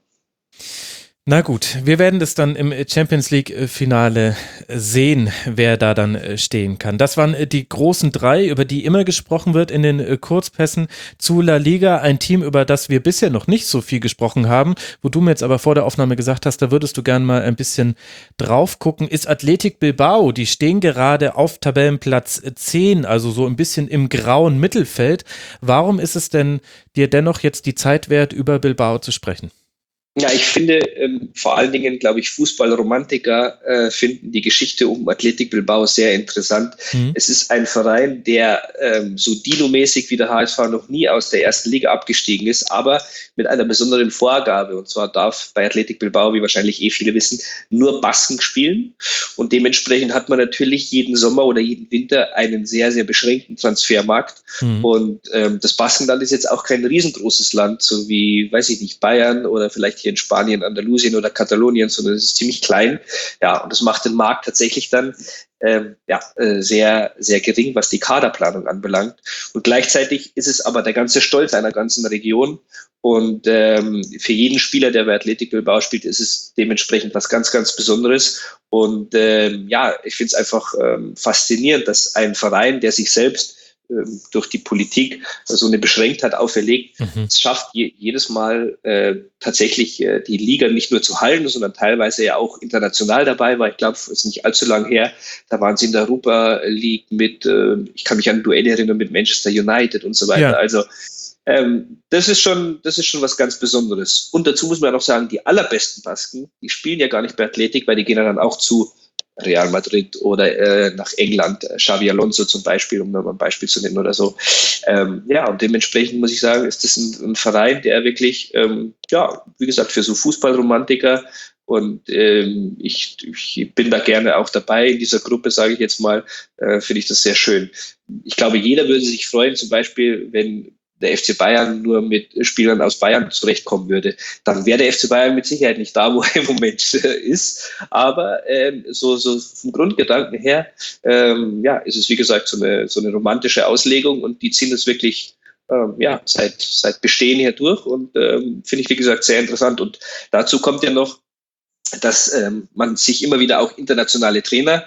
[SPEAKER 1] Na gut, wir werden das dann im Champions League-Finale sehen, wer da dann stehen kann. Das waren die großen drei, über die immer gesprochen wird in den Kurzpässen zu La Liga. Ein Team, über das wir bisher noch nicht so viel gesprochen haben, wo du mir jetzt aber vor der Aufnahme gesagt hast, da würdest du gern mal ein bisschen drauf gucken, ist Athletic Bilbao. Die stehen gerade auf Tabellenplatz 10, also so ein bisschen im grauen Mittelfeld. Warum ist es denn dir dennoch jetzt die Zeit wert, über Bilbao zu sprechen?
[SPEAKER 2] Ja, ich finde, vor allen Dingen, glaube ich, Fußballromantiker finden die Geschichte um Athletic Bilbao sehr interessant. Es ist ein Verein, der so Dino-mäßig wie der HSV noch nie aus der ersten Liga abgestiegen ist, aber mit einer besonderen Vorgabe. Und zwar darf bei Athletic Bilbao, wie wahrscheinlich viele wissen, nur Basken spielen. Und dementsprechend hat man natürlich jeden Sommer oder jeden Winter einen sehr, sehr beschränkten Transfermarkt. Und das Baskenland ist jetzt auch kein riesengroßes Land, so wie, weiß ich nicht, Bayern oder vielleicht hier in Spanien, Andalusien oder Katalonien, sondern es ist ziemlich klein. Ja, und das macht den Markt tatsächlich dann sehr, sehr gering, was die Kaderplanung anbelangt. Und gleichzeitig ist es aber der ganze Stolz einer ganzen Region. Und für jeden Spieler, der bei Athletic Bilbao spielt, ist es dementsprechend was ganz, ganz Besonderes. Und ich finde es einfach faszinierend, dass ein Verein, der sich selbst durch die Politik so eine Beschränktheit auferlegt, es schafft jedes Mal tatsächlich die Liga nicht nur zu halten, sondern teilweise ja auch international dabei war. Ich glaube, es ist nicht allzu lang her, da waren sie in der Europa League mit, ich kann mich an Duelle erinnern, mit Manchester United und so weiter.
[SPEAKER 1] Ja.
[SPEAKER 2] Also Das ist schon was ganz Besonderes. Und dazu muss man ja noch sagen, die allerbesten Basken, die spielen ja gar nicht bei Athletic, weil die gehen ja dann auch zu Real Madrid oder nach England, Xabi Alonso zum Beispiel, um mal ein Beispiel zu nennen oder so. Und dementsprechend muss ich sagen, ist das ein Verein, der wirklich, wie gesagt, für so Fußballromantiker und ich bin da gerne auch dabei in dieser Gruppe, sage ich jetzt mal, finde ich das sehr schön. Ich glaube, jeder würde sich freuen, zum Beispiel, wenn der FC Bayern nur mit Spielern aus Bayern zurechtkommen würde, dann wäre der FC Bayern mit Sicherheit nicht da, wo er im Moment ist. Aber so vom Grundgedanken her, ist es wie gesagt so eine romantische Auslegung und die ziehen das wirklich seit Bestehen her durch und finde ich wie gesagt sehr interessant. Und dazu kommt ja noch, dass man sich immer wieder auch internationale Trainer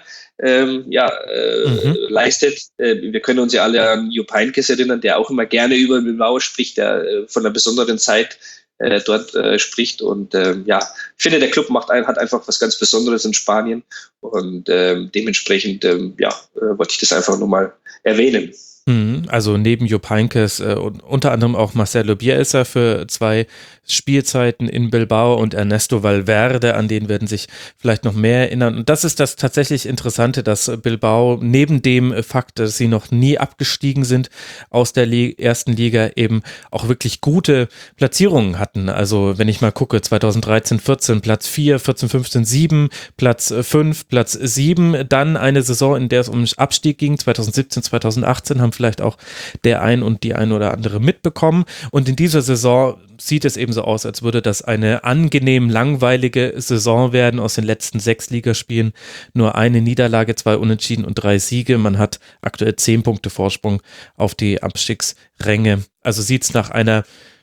[SPEAKER 2] leistet. Wir können uns ja alle an Jupp Heynckes erinnern, der auch immer gerne über Bilbao spricht, der von einer besonderen Zeit dort spricht. Und ich finde, der Club hat einfach was ganz Besonderes in Spanien. Und dementsprechend wollte ich das einfach nur mal erwähnen.
[SPEAKER 1] Also neben Jupp Heynckes und unter anderem auch Marcelo Bielsa für 2 Spielzeiten in Bilbao und Ernesto Valverde, an den werden sich vielleicht noch mehr erinnern. Und das ist das tatsächlich Interessante, dass Bilbao neben dem Fakt, dass sie noch nie abgestiegen sind aus der ersten Liga, eben auch wirklich gute Platzierungen hatten. Also wenn ich mal gucke, 2013, 14 Platz 4, 14, 15, 7, Platz 5, Platz 7, dann eine Saison, in der es um den Abstieg ging, 2017, 2018, haben vielleicht auch der ein und die ein oder andere mitbekommen. Und in dieser Saison sieht es eben so aus, als würde das eine angenehm langweilige Saison werden. Aus den letzten 6 Ligaspielen nur eine Niederlage, 2 Unentschieden und 3 Siege. Man hat aktuell 10 Punkte Vorsprung auf die Abstiegsränge. Also sieht es nach einer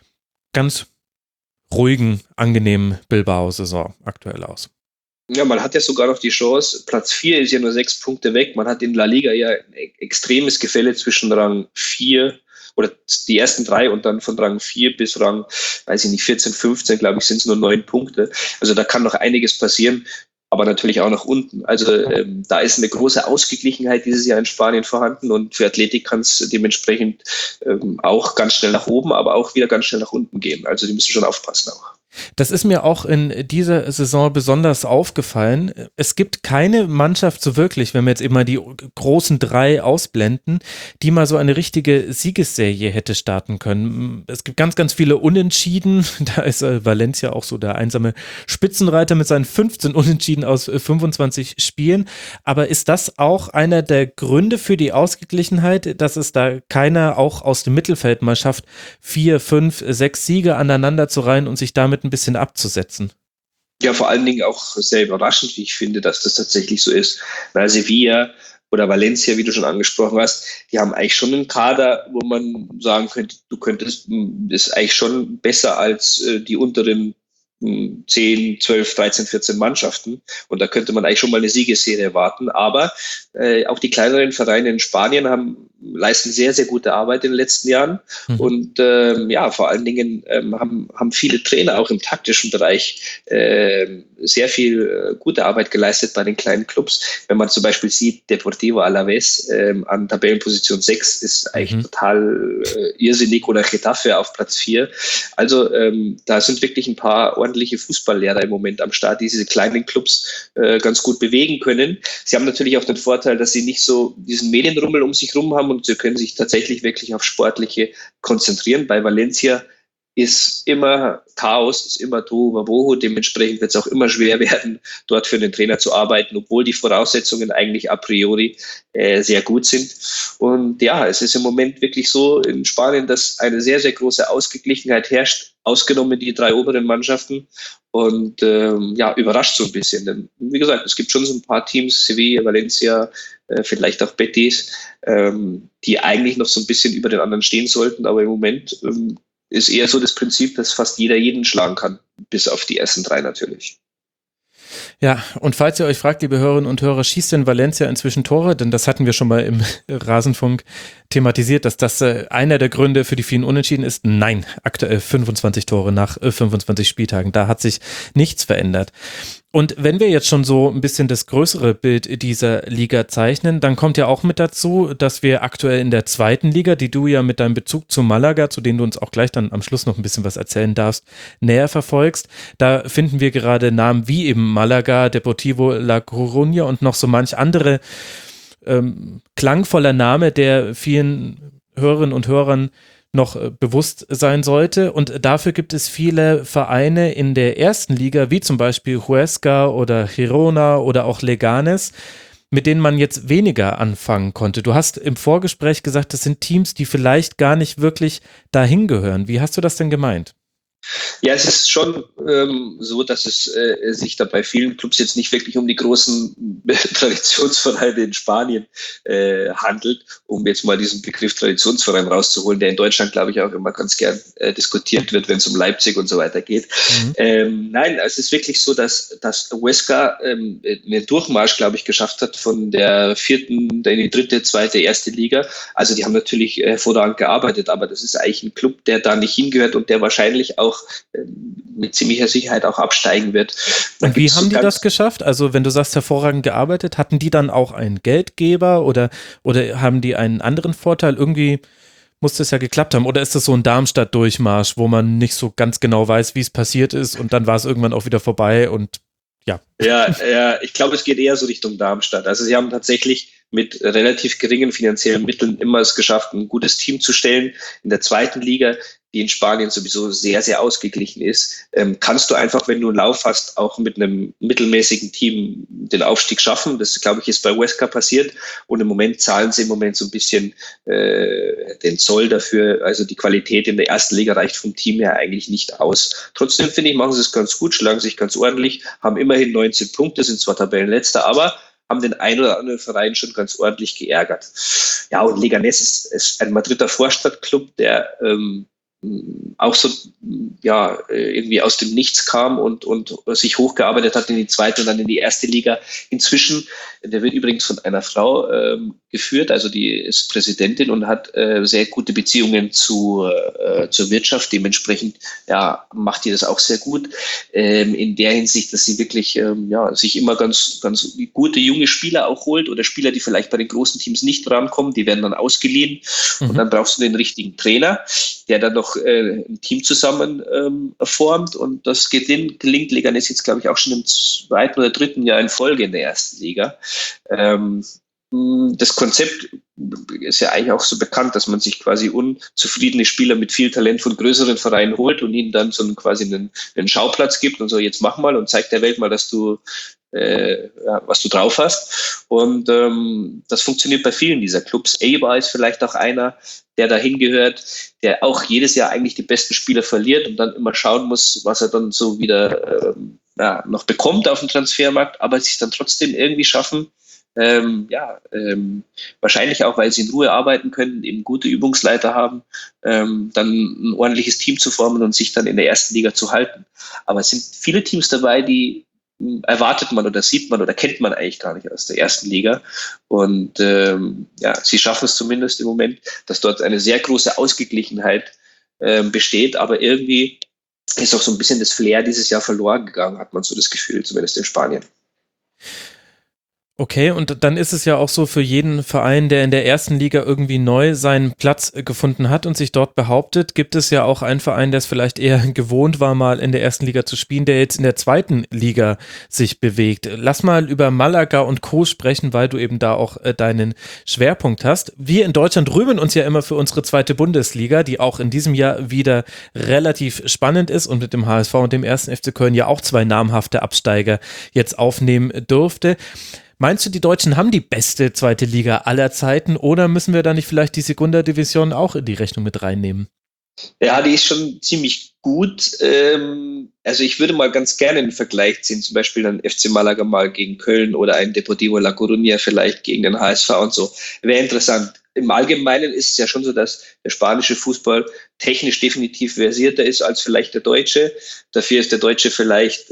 [SPEAKER 1] ganz ruhigen, angenehmen Bilbao-Saison aktuell aus.
[SPEAKER 2] Ja, man hat ja sogar noch die Chance, Platz 4 ist ja nur 6 Punkte weg. Man hat in La Liga ja ein extremes Gefälle zwischen Rang 4 oder die ersten 3 und dann von Rang 4 bis Rang, 14, 15, glaube ich, sind es nur 9 Punkte. Also da kann noch einiges passieren, aber natürlich auch nach unten. Also da ist eine große Ausgeglichenheit dieses Jahr in Spanien vorhanden und für Athletic kann es dementsprechend auch ganz schnell nach oben, aber auch wieder ganz schnell nach unten gehen. Also die müssen schon aufpassen auch.
[SPEAKER 1] Das ist mir auch in dieser Saison besonders aufgefallen. Es gibt keine Mannschaft so wirklich, wenn wir jetzt eben mal die großen 3 ausblenden, die mal so eine richtige Siegesserie hätte starten können. Es gibt ganz, ganz viele Unentschieden. Da ist Valencia auch so der einsame Spitzenreiter mit seinen 15 Unentschieden aus 25 Spielen. Aber ist das auch einer der Gründe für die Ausgeglichenheit, dass es da keiner auch aus dem Mittelfeld mal schafft, 4, 5, 6 Siege aneinander zu reihen und sich damit ein bisschen abzusetzen?
[SPEAKER 2] Ja, vor allen Dingen auch sehr überraschend, wie ich finde, dass das tatsächlich so ist. Weil Sevilla oder Valencia, wie du schon angesprochen hast, die haben eigentlich schon einen Kader, wo man sagen könnte, das ist eigentlich schon besser als die unteren 10, 12, 13, 14 Mannschaften. Und da könnte man eigentlich schon mal eine Siegesserie erwarten. Aber auch die kleineren Vereine in Spanien leisten sehr, sehr gute Arbeit in den letzten Jahren. Und vor allen Dingen haben viele Trainer auch im taktischen Bereich sehr viel gute Arbeit geleistet bei den kleinen Clubs. Wenn man zum Beispiel sieht, Deportivo Alavés an Tabellenposition 6 ist eigentlich total irrsinnig, oder Getafe auf Platz 4. Also da sind wirklich ein paar ordentliche Fußballlehrer im Moment am Start, die diese kleinen Clubs ganz gut bewegen können. Sie haben natürlich auch den Vorteil, dass sie nicht so diesen Medienrummel um sich rum haben und sie können sich tatsächlich wirklich auf Sportliche konzentrieren. Bei Valencia ist immer Chaos, ist immer Tohuwabohu. Dementsprechend wird es auch immer schwer werden, dort für den Trainer zu arbeiten, obwohl die Voraussetzungen eigentlich a priori sehr gut sind. Und ja, es ist im Moment wirklich so in Spanien, dass eine sehr, sehr große Ausgeglichenheit herrscht, ausgenommen die 3 oberen Mannschaften. Und überrascht so ein bisschen. Denn wie gesagt, es gibt schon so ein paar Teams, Sevilla, Valencia, vielleicht auch Betis, die eigentlich noch so ein bisschen über den anderen stehen sollten, aber im Moment ist eher so das Prinzip, dass fast jeder jeden schlagen kann, bis auf die ersten 3 natürlich.
[SPEAKER 1] Ja, und falls ihr euch fragt, liebe Hörerinnen und Hörer, schießt denn Valencia inzwischen Tore? Denn das hatten wir schon mal im Rasenfunk thematisiert, dass das einer der Gründe für die vielen Unentschieden ist. Nein, aktuell 25 Tore nach 25 Spieltagen. Da hat sich nichts verändert. Und wenn wir jetzt schon so ein bisschen das größere Bild dieser Liga zeichnen, dann kommt ja auch mit dazu, dass wir aktuell in der zweiten Liga, die du ja mit deinem Bezug zu Malaga, zu denen du uns auch gleich dann am Schluss noch ein bisschen was erzählen darfst, näher verfolgst. Da finden wir gerade Namen wie eben Malaga, Deportivo La Coruña und noch so manch andere klangvoller Name, der vielen Hörerinnen und Hörern noch bewusst sein sollte. Und dafür gibt es viele Vereine in der ersten Liga, wie zum Beispiel Huesca oder Girona oder auch Leganes, mit denen man jetzt weniger anfangen konnte. Du hast im Vorgespräch gesagt, das sind Teams, die vielleicht gar nicht wirklich dahin gehören. Wie hast du das denn gemeint?
[SPEAKER 2] Ja, es ist schon so, dass es sich da bei vielen Clubs jetzt nicht wirklich um die großen Traditionsvereine in Spanien handelt, um jetzt mal diesen Begriff Traditionsverein rauszuholen, der in Deutschland, glaube ich, auch immer ganz gern diskutiert wird, wenn es um Leipzig und so weiter geht. Nein, es ist wirklich so, dass Huesca einen Durchmarsch, glaube ich, geschafft hat von der vierten in die dritte, zweite, erste Liga. Also die haben natürlich hervorragend gearbeitet, aber das ist eigentlich ein Club, der da nicht hingehört und der wahrscheinlich auch mit ziemlicher Sicherheit auch absteigen wird.
[SPEAKER 1] Und wie haben die das geschafft? Also wenn du sagst, hervorragend gearbeitet, hatten die dann auch einen Geldgeber oder haben die einen anderen Vorteil? Irgendwie muss das ja geklappt haben. Oder ist das so ein Darmstadt-Durchmarsch, wo man nicht so ganz genau weiß, wie es passiert ist und dann war es irgendwann auch wieder vorbei und ja.
[SPEAKER 2] Ja, ich glaube, es geht eher so Richtung Darmstadt. Also sie haben tatsächlich mit relativ geringen finanziellen Mitteln immer es geschafft, ein gutes Team zu stellen. In der zweiten Liga, die in Spanien sowieso sehr, sehr ausgeglichen ist, kannst du einfach, wenn du einen Lauf hast, auch mit einem mittelmäßigen Team den Aufstieg schaffen. Das, glaube ich, ist bei Huesca passiert. Und im Moment zahlen sie so ein bisschen den Zoll dafür. Also die Qualität in der ersten Liga reicht vom Team her eigentlich nicht aus. Trotzdem, finde ich, machen sie es ganz gut, schlagen sich ganz ordentlich, haben immerhin 19 Punkte, sind zwar Tabellenletzter, aber haben den einen oder anderen Verein schon ganz ordentlich geärgert. Ja, und Leganés ist ein Madrider Vorstadtclub, der auch so irgendwie aus dem Nichts kam und sich hochgearbeitet hat in die zweite und dann in die erste Liga. Inzwischen, der wird übrigens von einer Frau geführt, also die ist Präsidentin und hat sehr gute Beziehungen zur Wirtschaft. Dementsprechend macht die das auch sehr gut. In der Hinsicht, dass sie wirklich sich immer ganz, ganz gute junge Spieler auch holt oder Spieler, die vielleicht bei den großen Teams nicht rankommen, die werden dann ausgeliehen und dann brauchst du den richtigen Trainer, der dann noch ein Team zusammen formt und das gelingt Leganés jetzt, glaube ich, auch schon im zweiten oder dritten Jahr in Folge in der ersten Liga. Das Konzept ist ja eigentlich auch so bekannt, dass man sich quasi unzufriedene Spieler mit viel Talent von größeren Vereinen holt und ihnen dann so quasi einen Schauplatz gibt und so, jetzt mach mal und zeig der Welt mal, dass du was du drauf hast. Und das funktioniert bei vielen dieser Clubs. Eibar ist vielleicht auch einer, der dahin gehört, der auch jedes Jahr eigentlich die besten Spieler verliert und dann immer schauen muss, was er dann so wieder noch bekommt auf dem Transfermarkt, aber sich dann trotzdem irgendwie schaffen, wahrscheinlich auch, weil sie in Ruhe arbeiten können, eben gute Übungsleiter haben, dann ein ordentliches Team zu formen und sich dann in der ersten Liga zu halten. Aber es sind viele Teams dabei, die erwartet man oder sieht man oder kennt man eigentlich gar nicht aus der ersten Liga. Und sie schaffen es zumindest im Moment, dass dort eine sehr große Ausgeglichenheit besteht, aber irgendwie ist auch so ein bisschen das Flair dieses Jahr verloren gegangen, hat man so das Gefühl, zumindest in Spanien.
[SPEAKER 1] Okay, und dann ist es ja auch so für jeden Verein, der in der ersten Liga irgendwie neu seinen Platz gefunden hat und sich dort behauptet, gibt es ja auch einen Verein, der es vielleicht eher gewohnt war, mal in der ersten Liga zu spielen, der jetzt in der zweiten Liga sich bewegt. Lass mal über Malaga und Co. sprechen, weil du eben da auch deinen Schwerpunkt hast. Wir in Deutschland rühmen uns ja immer für unsere zweite Bundesliga, die auch in diesem Jahr wieder relativ spannend ist und mit dem HSV und dem 1. FC Köln ja auch zwei namhafte Absteiger jetzt aufnehmen durfte. Meinst du, die Deutschen haben die beste zweite Liga aller Zeiten oder müssen wir da nicht vielleicht die Segunda Division auch in die Rechnung mit reinnehmen?
[SPEAKER 2] Ja, die ist schon ziemlich gut. Also ich würde mal ganz gerne einen Vergleich ziehen, zum Beispiel dann FC Malaga mal gegen Köln oder ein Deportivo La Coruña vielleicht gegen den HSV und so. Wäre interessant. Im Allgemeinen ist es ja schon so, dass der spanische Fußball technisch definitiv versierter ist als vielleicht der deutsche. Dafür ist der deutsche vielleicht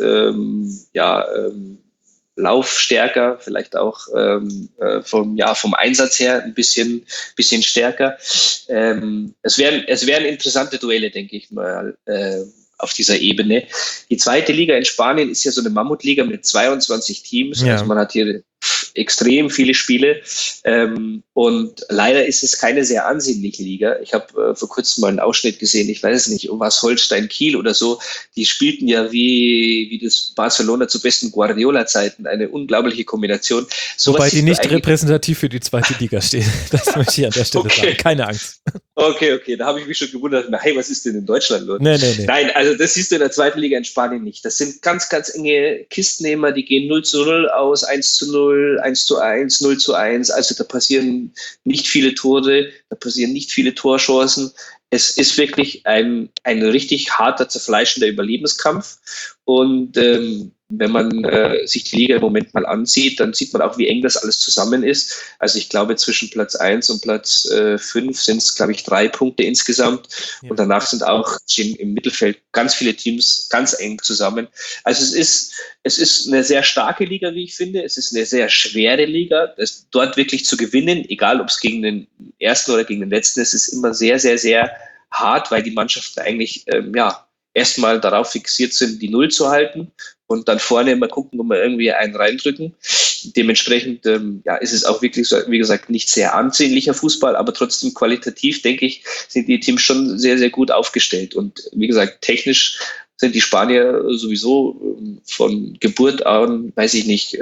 [SPEAKER 2] laufstärker, vielleicht auch vom Einsatz her ein bisschen stärker. Es wären interessante Duelle, denke ich mal. auf dieser Ebene. Die zweite Liga in Spanien ist ja so eine Mammutliga mit 22 Teams.
[SPEAKER 1] Ja.
[SPEAKER 2] Also man hat hier extrem viele Spiele. Und leider ist es keine sehr ansehnliche Liga. Ich habe vor kurzem mal einen Ausschnitt gesehen, ich weiß es nicht, um was Holstein Kiel oder so. Die spielten ja wie das Barcelona zu besten Guardiola-Zeiten. Eine unglaubliche Kombination.
[SPEAKER 1] Wobei die nicht repräsentativ für die zweite Liga stehen. Das möchte ich an der Stelle sagen. Keine Angst.
[SPEAKER 2] Okay, da habe ich mich schon gewundert, hey, was ist denn in Deutschland los? Nee. Nein, also das siehst du in der zweiten Liga in Spanien nicht. Das sind ganz, ganz enge Kistennehmer, die gehen 0-0 aus, 1-0, 1-1, 0-1. Also da passieren nicht viele Tore, da passieren nicht viele Torchancen. Es ist wirklich ein richtig harter, zerfleischender Überlebenskampf. Und wenn man sich die Liga im Moment mal ansieht, dann sieht man auch, wie eng das alles zusammen ist. Also ich glaube, zwischen Platz 1 und Platz 5 sind es, glaube ich, 3 Punkte insgesamt. Ja. Und danach sind auch im Mittelfeld ganz viele Teams ganz eng zusammen. Also es ist eine sehr starke Liga, wie ich finde. Es ist eine sehr schwere Liga. Dort wirklich zu gewinnen, egal ob es gegen den ersten oder gegen den letzten ist, ist immer sehr, sehr, sehr hart, weil die Mannschaften eigentlich erstmal darauf fixiert sind, die Null zu halten und dann vorne immer gucken, ob wir irgendwie einen reindrücken. Dementsprechend ist es auch wirklich, so, wie gesagt, nicht sehr ansehnlicher Fußball, aber trotzdem qualitativ, denke ich, sind die Teams schon sehr, sehr gut aufgestellt. Und wie gesagt, technisch sind die Spanier sowieso von Geburt an, weiß ich nicht,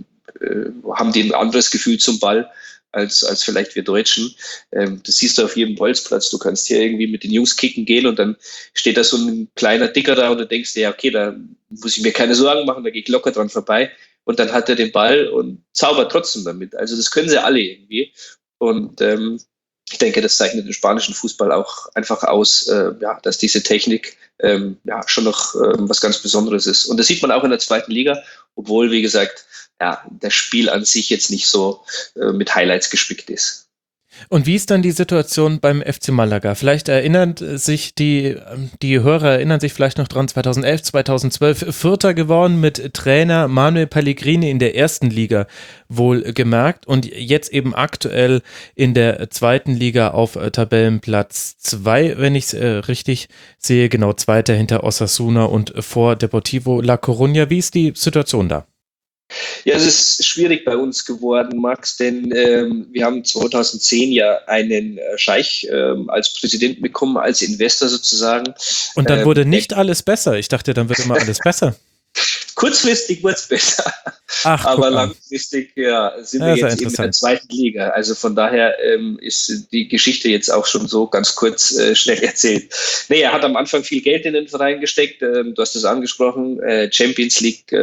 [SPEAKER 2] haben die ein anderes Gefühl zum Ball als vielleicht wir Deutschen. Das siehst du auf jedem Bolzplatz. Du kannst hier irgendwie mit den Jungs kicken gehen und dann steht da so ein kleiner Dicker da und du denkst dir, ja, okay, da muss ich mir keine Sorgen machen, da gehe ich locker dran vorbei. Und dann hat er den Ball und zaubert trotzdem damit. Also das können sie alle irgendwie. Und ich denke, das zeichnet den spanischen Fußball auch einfach aus, dass diese Technik schon noch was ganz Besonderes ist. Und das sieht man auch in der zweiten Liga, obwohl, wie gesagt, das Spiel an sich jetzt nicht so mit Highlights gespickt ist.
[SPEAKER 1] Und wie ist dann die Situation beim FC Malaga? Vielleicht erinnert sich die Hörer erinnern sich vielleicht noch dran, 2011, 2012 Vierter geworden mit Trainer Manuel Pellegrini in der ersten Liga wohlgemerkt und jetzt eben aktuell in der zweiten Liga auf Tabellenplatz 2, wenn ich es richtig sehe, genau, Zweiter hinter Osasuna und vor Deportivo La Coruña. Wie ist die Situation da?
[SPEAKER 2] Ja, es ist schwierig bei uns geworden, Max, denn wir haben 2010 ja einen Scheich als Präsidenten bekommen, als Investor sozusagen.
[SPEAKER 1] Und dann wurde nicht alles besser. Ich dachte, dann wird immer alles besser.
[SPEAKER 2] Kurzfristig wurde es besser, aber langfristig sind wir jetzt in der zweiten Liga. Also von daher ist die Geschichte jetzt auch schon so ganz kurz schnell erzählt. Nee, er hat am Anfang viel Geld in den Verein gesteckt. Du hast es angesprochen, Champions League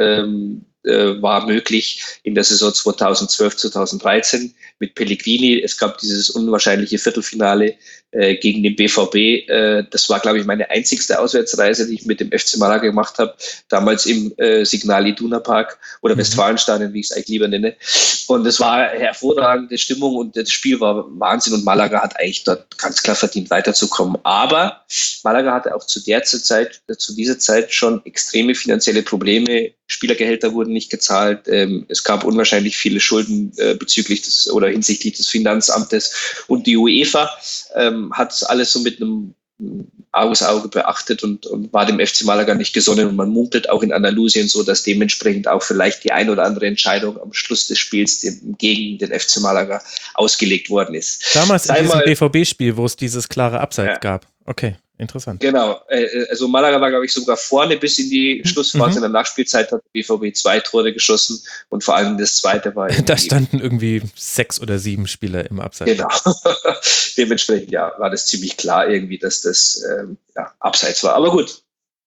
[SPEAKER 2] war möglich in der Saison 2012, 2013 mit Pellegrini. Es gab dieses unwahrscheinliche Viertelfinale gegen den BVB. Das war, glaube ich, meine einzigste Auswärtsreise, die ich mit dem FC Malaga gemacht habe. Damals im Signal Iduna Park oder Westfalenstadion, wie ich es eigentlich lieber nenne. Und es war eine hervorragende Stimmung und das Spiel war Wahnsinn und Malaga hat eigentlich dort ganz klar verdient, weiterzukommen. Aber Malaga hatte auch zu dieser Zeit schon extreme finanzielle Probleme. Spielergehälter wurden nicht gezahlt. Es gab unwahrscheinlich viele Schulden bezüglich hinsichtlich des Finanzamtes. Und die UEFA hat alles so mit einem Auge beachtet und war dem FC Malaga nicht gesonnen. Und man munkelt auch in Andalusien so, dass dementsprechend auch vielleicht die ein oder andere Entscheidung am Schluss des Spiels gegen den FC Malaga ausgelegt worden ist.
[SPEAKER 1] Damals in diesem BVB-Spiel, wo es dieses klare Abseits gab. Okay. Interessant.
[SPEAKER 2] Genau, also Malaga war, glaube ich, sogar vorne bis in die Schlussphase. In der Nachspielzeit hat der BVB 2 Tore geschossen und vor allem das zweite war...
[SPEAKER 1] Da standen irgendwie 6 oder 7 Spieler im Abseits.
[SPEAKER 2] Genau, dementsprechend war das ziemlich klar irgendwie, dass das Abseits war. Aber gut,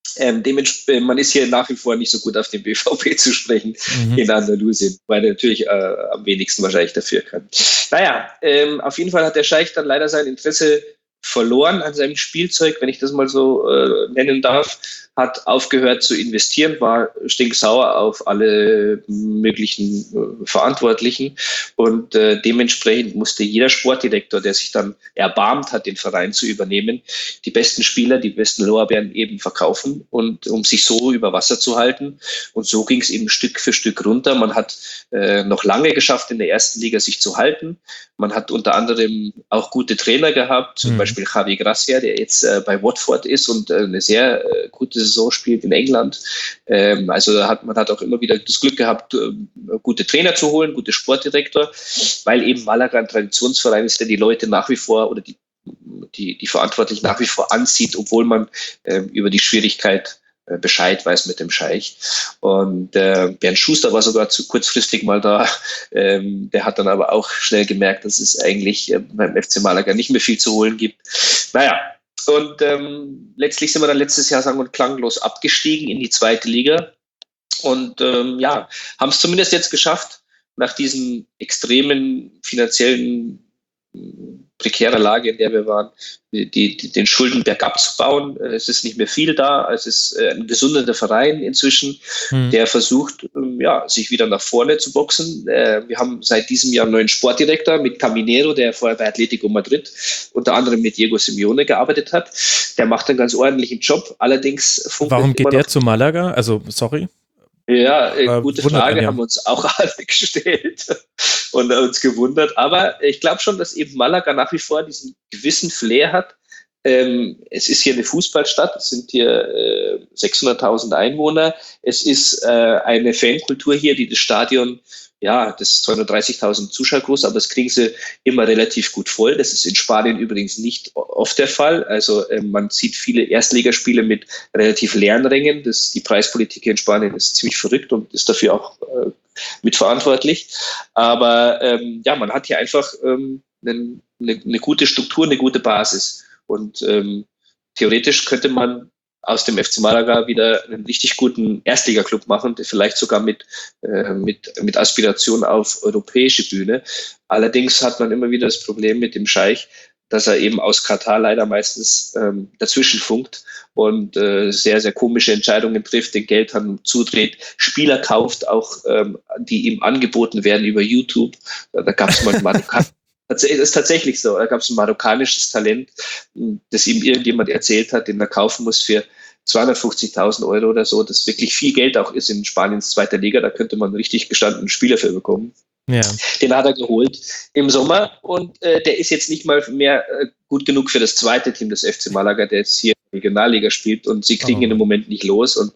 [SPEAKER 2] man ist hier nach wie vor nicht so gut auf den BVB zu sprechen in Andalusien, weil er natürlich am wenigsten wahrscheinlich dafür kann. Naja, auf jeden Fall hat der Scheich dann leider sein Interesse verloren an seinem Spielzeug, wenn ich das mal so nennen darf. hat aufgehört zu investieren, war stinksauer auf alle möglichen Verantwortlichen und dementsprechend musste jeder Sportdirektor, der sich dann erbarmt hat, den Verein zu übernehmen, die besten Spieler, die besten Lorbeeren eben verkaufen und um sich so über Wasser zu halten. Und so ging es eben Stück für Stück runter. Man hat noch lange geschafft, in der ersten Liga sich zu halten. Man hat unter anderem auch gute Trainer gehabt, zum Beispiel Javi Gracia, der jetzt bei Watford ist und eine sehr gute Saison spielt in England. Also man hat auch immer wieder das Glück gehabt, gute Trainer zu holen, gute Sportdirektor, weil eben Malaga ein Traditionsverein ist, der die Leute nach wie vor oder die Verantwortlichen nach wie vor anzieht, obwohl man über die Schwierigkeit Bescheid weiß mit dem Scheich. Und Bernd Schuster war sogar kurzfristig mal da. Der hat dann aber auch schnell gemerkt, dass es eigentlich beim FC Malaga nicht mehr viel zu holen gibt. Naja, und letztlich sind wir dann letztes Jahr sang- und klanglos abgestiegen in die zweite Liga und haben es zumindest jetzt geschafft, nach diesen extremen finanziellen prekärer Lage, in der wir waren, den Schuldenberg abzubauen. Es ist nicht mehr viel da. Es ist ein gesunder Verein inzwischen, der versucht, sich wieder nach vorne zu boxen. Wir haben seit diesem Jahr einen neuen Sportdirektor mit Caminero, der vorher bei Atletico Madrid unter anderem mit Diego Simeone gearbeitet hat. Der macht einen ganz ordentlichen Job. Allerdings
[SPEAKER 1] Warum geht der zu Malaga? Also, sorry.
[SPEAKER 2] Ja, gute Frage, haben wir uns auch alle gestellt und uns gewundert. Aber ich glaube schon, dass eben Malaga nach wie vor diesen gewissen Flair hat. Es ist hier eine Fußballstadt, es sind hier 600.000 Einwohner. Es ist eine Fankultur hier, die das Stadion, das ist 230.000 Zuschauer groß, aber das kriegen sie immer relativ gut voll. Das ist in Spanien übrigens nicht oft der Fall. Also man sieht viele Erstligaspiele mit relativ leeren Rängen. Die Preispolitik hier in Spanien ist ziemlich verrückt und ist dafür auch mitverantwortlich. Aber man hat hier einfach eine gute Struktur, eine gute Basis. Und theoretisch könnte man aus dem FC Malaga wieder einen richtig guten Erstligaklub machen, vielleicht sogar mit Aspiration auf europäische Bühne. Allerdings hat man immer wieder das Problem mit dem Scheich, dass er eben aus Katar leider meistens dazwischen funkt und sehr, sehr komische Entscheidungen trifft, den Geldhahn zudreht, Spieler kauft, auch die ihm angeboten werden über YouTube. Da gab es mal das ist tatsächlich so. Da gab es ein marokkanisches Talent, das ihm irgendjemand erzählt hat, den er kaufen muss für 250.000 € oder so, das wirklich viel Geld auch ist in Spaniens zweiter Liga. Da könnte man einen richtig gestandenen Spieler für bekommen. Ja. Den hat er geholt im Sommer und der ist jetzt nicht mal mehr gut genug für das zweite Team des FC Malaga, der jetzt hier in der Regionalliga spielt und sie kriegen ihn im Moment nicht los. Und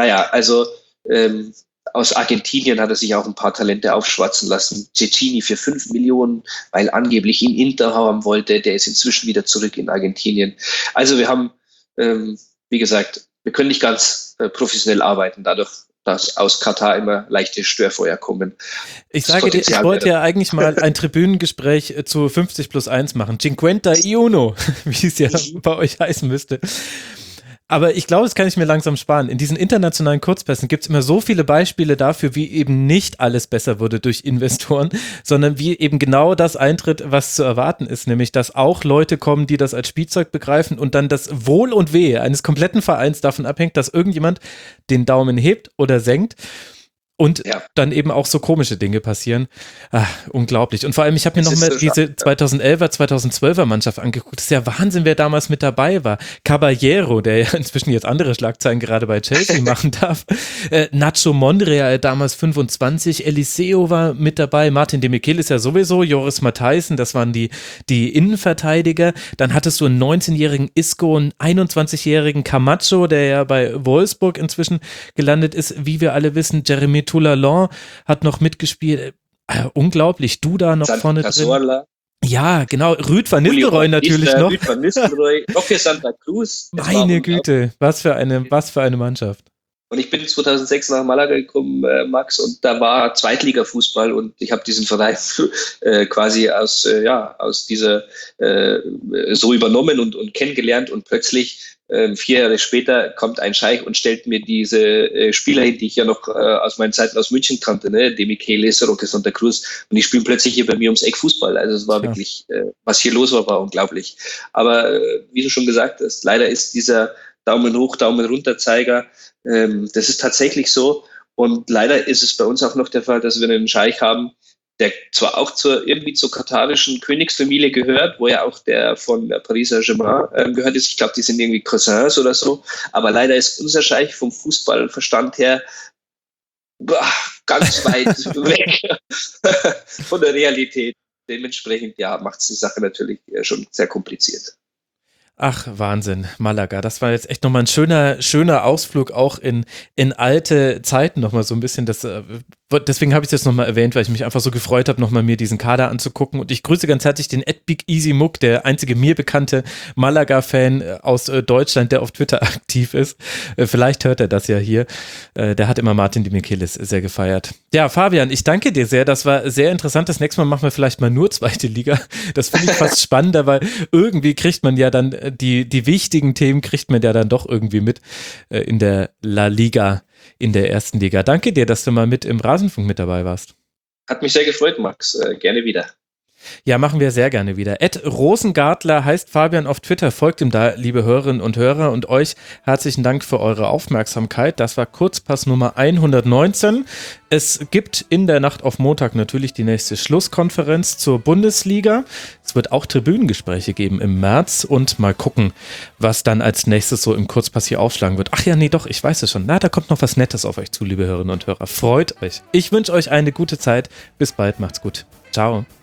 [SPEAKER 2] aus Argentinien hat er sich auch ein paar Talente aufschwatzen lassen. Cecchini für 5 Millionen, weil angeblich ihn Inter haben wollte. Der ist inzwischen wieder zurück in Argentinien. Also wir haben, wie gesagt, wir können nicht ganz professionell arbeiten, dadurch, dass aus Katar immer leichte Störfeuer kommen.
[SPEAKER 1] Ich sage dir, ich wollte ja eigentlich mal ein Tribünengespräch zu 50+1 machen. Cinquenta y uno, wie es ja bei euch heißen müsste. Aber ich glaube, das kann ich mir langsam sparen. In diesen internationalen Kurzpässen gibt es immer so viele Beispiele dafür, wie eben nicht alles besser wurde durch Investoren, sondern wie eben genau das eintritt, was zu erwarten ist. Nämlich, dass auch Leute kommen, die das als Spielzeug begreifen und dann das Wohl und Wehe eines kompletten Vereins davon abhängt, dass irgendjemand den Daumen hebt oder senkt. Und dann eben auch so komische Dinge passieren. Unglaublich. Und vor allem, ich habe mir noch mal diese 2011er, 2012er Mannschaft angeguckt. Das ist ja Wahnsinn, wer damals mit dabei war. Caballero, der ja inzwischen jetzt andere Schlagzeilen gerade bei Chelsea machen darf. Nacho Monreal, damals 25. Eliseo war mit dabei. Martin de Michelis ja sowieso. Joris Matthijssen, das waren die Innenverteidiger. Dann hattest du einen 19-jährigen Isco, einen 21-jährigen Camacho, der ja bei Wolfsburg inzwischen gelandet ist. Wie wir alle wissen, Jeremy Toulalan hat noch mitgespielt. Unglaublich, Duda noch Santa vorne Cazorla. Drin. Ja, genau. Rüd van Nistelrooy natürlich noch.
[SPEAKER 2] Rüd van Nistelrooy, Roque Santa Cruz.
[SPEAKER 1] Meine Güte, was für eine Mannschaft.
[SPEAKER 2] Und ich bin 2006 nach Malaga gekommen, Max, und da war Zweitliga-Fußball und ich habe diesen Verein quasi aus dieser so übernommen und kennengelernt und plötzlich 4 Jahre später kommt ein Scheich und stellt mir diese Spieler hin, die ich ja noch aus meinen Zeiten aus München kannte, ne? De Michelis, Roque Santa Cruz, und die spielen plötzlich hier bei mir ums Eck Fußball. Also es war wirklich, was hier los war unglaublich. Aber wie du schon gesagt hast, leider ist dieser Daumen hoch, Daumen runter Zeiger. Das ist tatsächlich so. Und leider ist es bei uns auch noch der Fall, dass wir einen Scheich haben, der zwar auch irgendwie zur katarischen Königsfamilie gehört, wo ja auch der von Paris Saint-Germain gehört ist. Ich glaube, die sind irgendwie Cousins oder so. Aber leider ist unser Scheich vom Fußballverstand her ganz weit weg von der Realität. Dementsprechend, ja, macht es die Sache natürlich schon sehr kompliziert.
[SPEAKER 1] Ach, Wahnsinn, Malaga. Das war jetzt echt nochmal ein schöner Ausflug auch in alte Zeiten nochmal so ein bisschen. Deswegen habe ich das nochmal erwähnt, weil ich mich einfach so gefreut habe, nochmal mir diesen Kader anzugucken. Und ich grüße ganz herzlich den @BigEasyMuck, der einzige mir bekannte Malaga-Fan aus Deutschland, der auf Twitter aktiv ist. Vielleicht hört er das ja hier. Der hat immer Martin Demichelis sehr gefeiert. Ja, Fabian, ich danke dir sehr. Das war sehr interessant. Das nächste Mal machen wir vielleicht mal nur zweite Liga. Das finde ich fast spannender, weil irgendwie kriegt man ja dann die wichtigen Themen kriegt man ja dann doch irgendwie mit in der La Liga, in der ersten Liga. Danke dir, dass du mal mit im Rasenfunk mit dabei warst.
[SPEAKER 2] Hat mich sehr gefreut, Max. Gerne wieder.
[SPEAKER 1] Ja, machen wir sehr gerne wieder. @Rosengartler heißt Fabian auf Twitter. Folgt ihm da, liebe Hörerinnen und Hörer. Und euch herzlichen Dank für eure Aufmerksamkeit. Das war Kurzpass Nummer 119. Es gibt in der Nacht auf Montag natürlich die nächste Schlusskonferenz zur Bundesliga. Es wird auch Tribünengespräche geben im März und mal gucken, was dann als nächstes so im Kurzpass hier aufschlagen wird. Ach ja, nee, doch, ich weiß es schon. Na, da kommt noch was Nettes auf euch zu, liebe Hörerinnen und Hörer. Freut euch. Ich wünsche euch eine gute Zeit. Bis bald, macht's gut. Ciao.